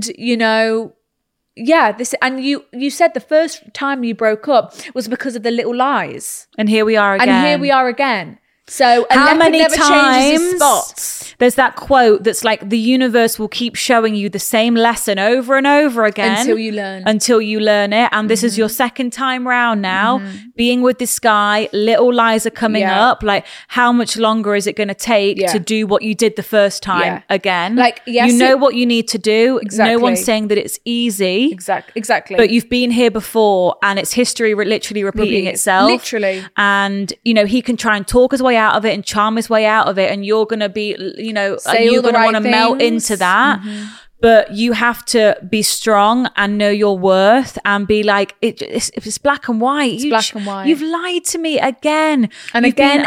this, and you said the first time you broke up was because of the little lies. And here we are again. So how many never changes times his spots. There's that quote that's like, the universe will keep showing you the same lesson over and over again until you learn it. And this is your second time round now, being with this guy. Little lies are coming up. Like, how much longer is it going to take to do what you did the first time again? Like, yes, you know what you need to do. Exactly. No one's saying that it's easy. Exactly. But you've been here before, and it's history literally repeating itself. Literally. And, you know, he can try and talk his way out of it and charm his way out of it, and you're going to be, you know, you're going to want to melt into that. But you have to be strong and know your worth and be like, it's black and white. It's black and white. You've lied to me again. And again.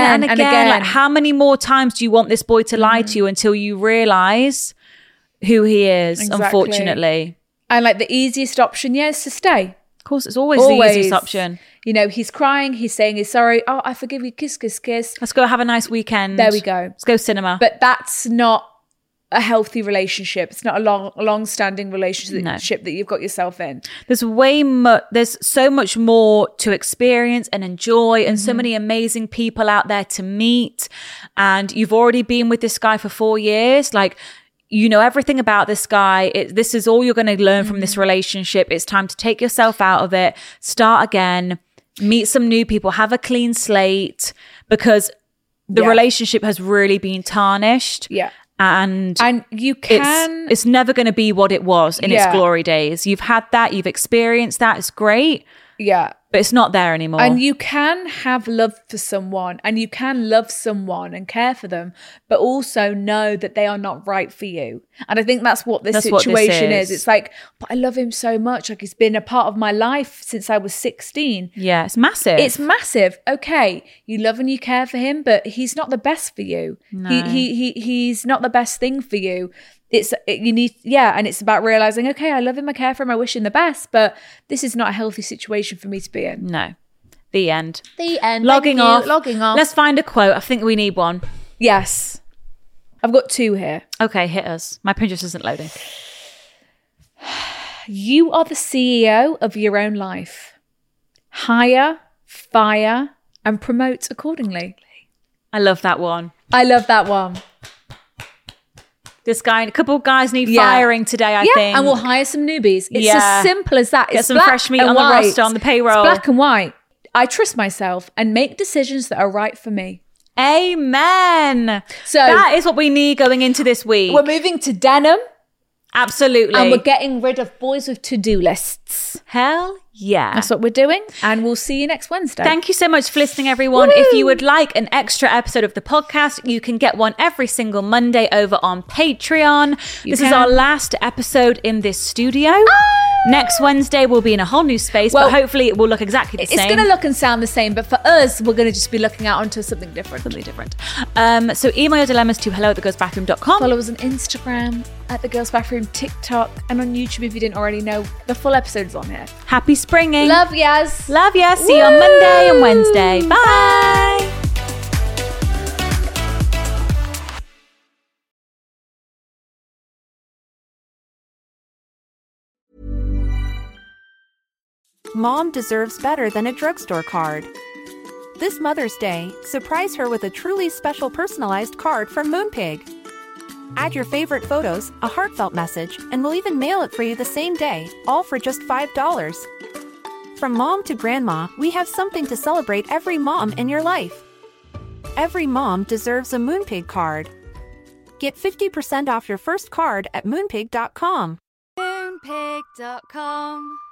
Like, how many more times do you want this boy to lie to you until you realize who he is, unfortunately? And like, the easiest option, is to stay. Of course, it's always the easiest option. You know, he's crying, he's saying he's sorry. Oh, I forgive you. Kiss, kiss, kiss. Let's go have a nice weekend. There we go. Let's go cinema. But that's not a healthy relationship. It's not a long-standing relationship that you've got yourself in. There's there's so much more to experience and enjoy, and so many amazing people out there to meet. And you've already been with this guy for 4 years. Like, you know everything about this guy. This is all you're going to learn from this relationship. It's time to take yourself out of it, start again, meet some new people, have a clean slate, because the relationship has really been tarnished. Yeah. And you can... It's never going to be what it was in its glory days. You've had that. You've experienced that. It's great. Yeah. But it's not there anymore. And you can have love for someone, and you can love someone and care for them, but also know that they are not right for you. And I think that's what this situation is. It's like, but I love him so much. Like, he's been a part of my life since I was 16. Yeah, it's massive. It's massive. Okay, you love and you care for him, but he's not the best for you. No. He's not the best thing for you. And it's about realizing, okay, I love him, I care for him, I wish him the best, but this is not a healthy situation for me to be in. No. The end. Logging off. Let's find a quote. I think we need one. Yes. I've got 2 here. Okay, hit us. My Pinterest isn't loading. You are the CEO of your own life. Hire, fire, and promote accordingly. I love that one. This guy, a couple of guys need firing today, I think. And we'll hire some newbies. It's as simple as that. Get some fresh meat on the roster, on the payroll. It's black and white. I trust myself and make decisions that are right for me. Amen. So that is what we need going into this week. We're moving to denim. Absolutely. And we're getting rid of boys with to-do lists. Hell yeah. That's what we're doing. And we'll see you next Wednesday. Thank you so much for listening, everyone. Woo! If you would like an extra episode of the podcast, you can get one every single Monday over on Patreon. This is our last episode in this studio. Next Wednesday, we'll be in a whole new space, but hopefully it will look exactly the same. It's going to look and sound the same, but for us, we're going to just be looking out onto something different. So email your dilemmas to hello@thegirlsbathroom.com. Follow us on Instagram at The Girls Bathroom, TikTok, and on YouTube if you didn't already know. The full episode's on here. Happy springing. Love yas. Love yas. See you on Monday and Wednesday. Bye. Mom deserves better than a drugstore card. This Mother's Day, surprise her with a truly special personalized card from Moonpig. Add your favorite photos, a heartfelt message, and we'll even mail it for you the same day, all for just $5. From mom to grandma, we have something to celebrate every mom in your life. Every mom deserves a Moonpig card. Get 50% off your first card at Moonpig.com. Moonpig.com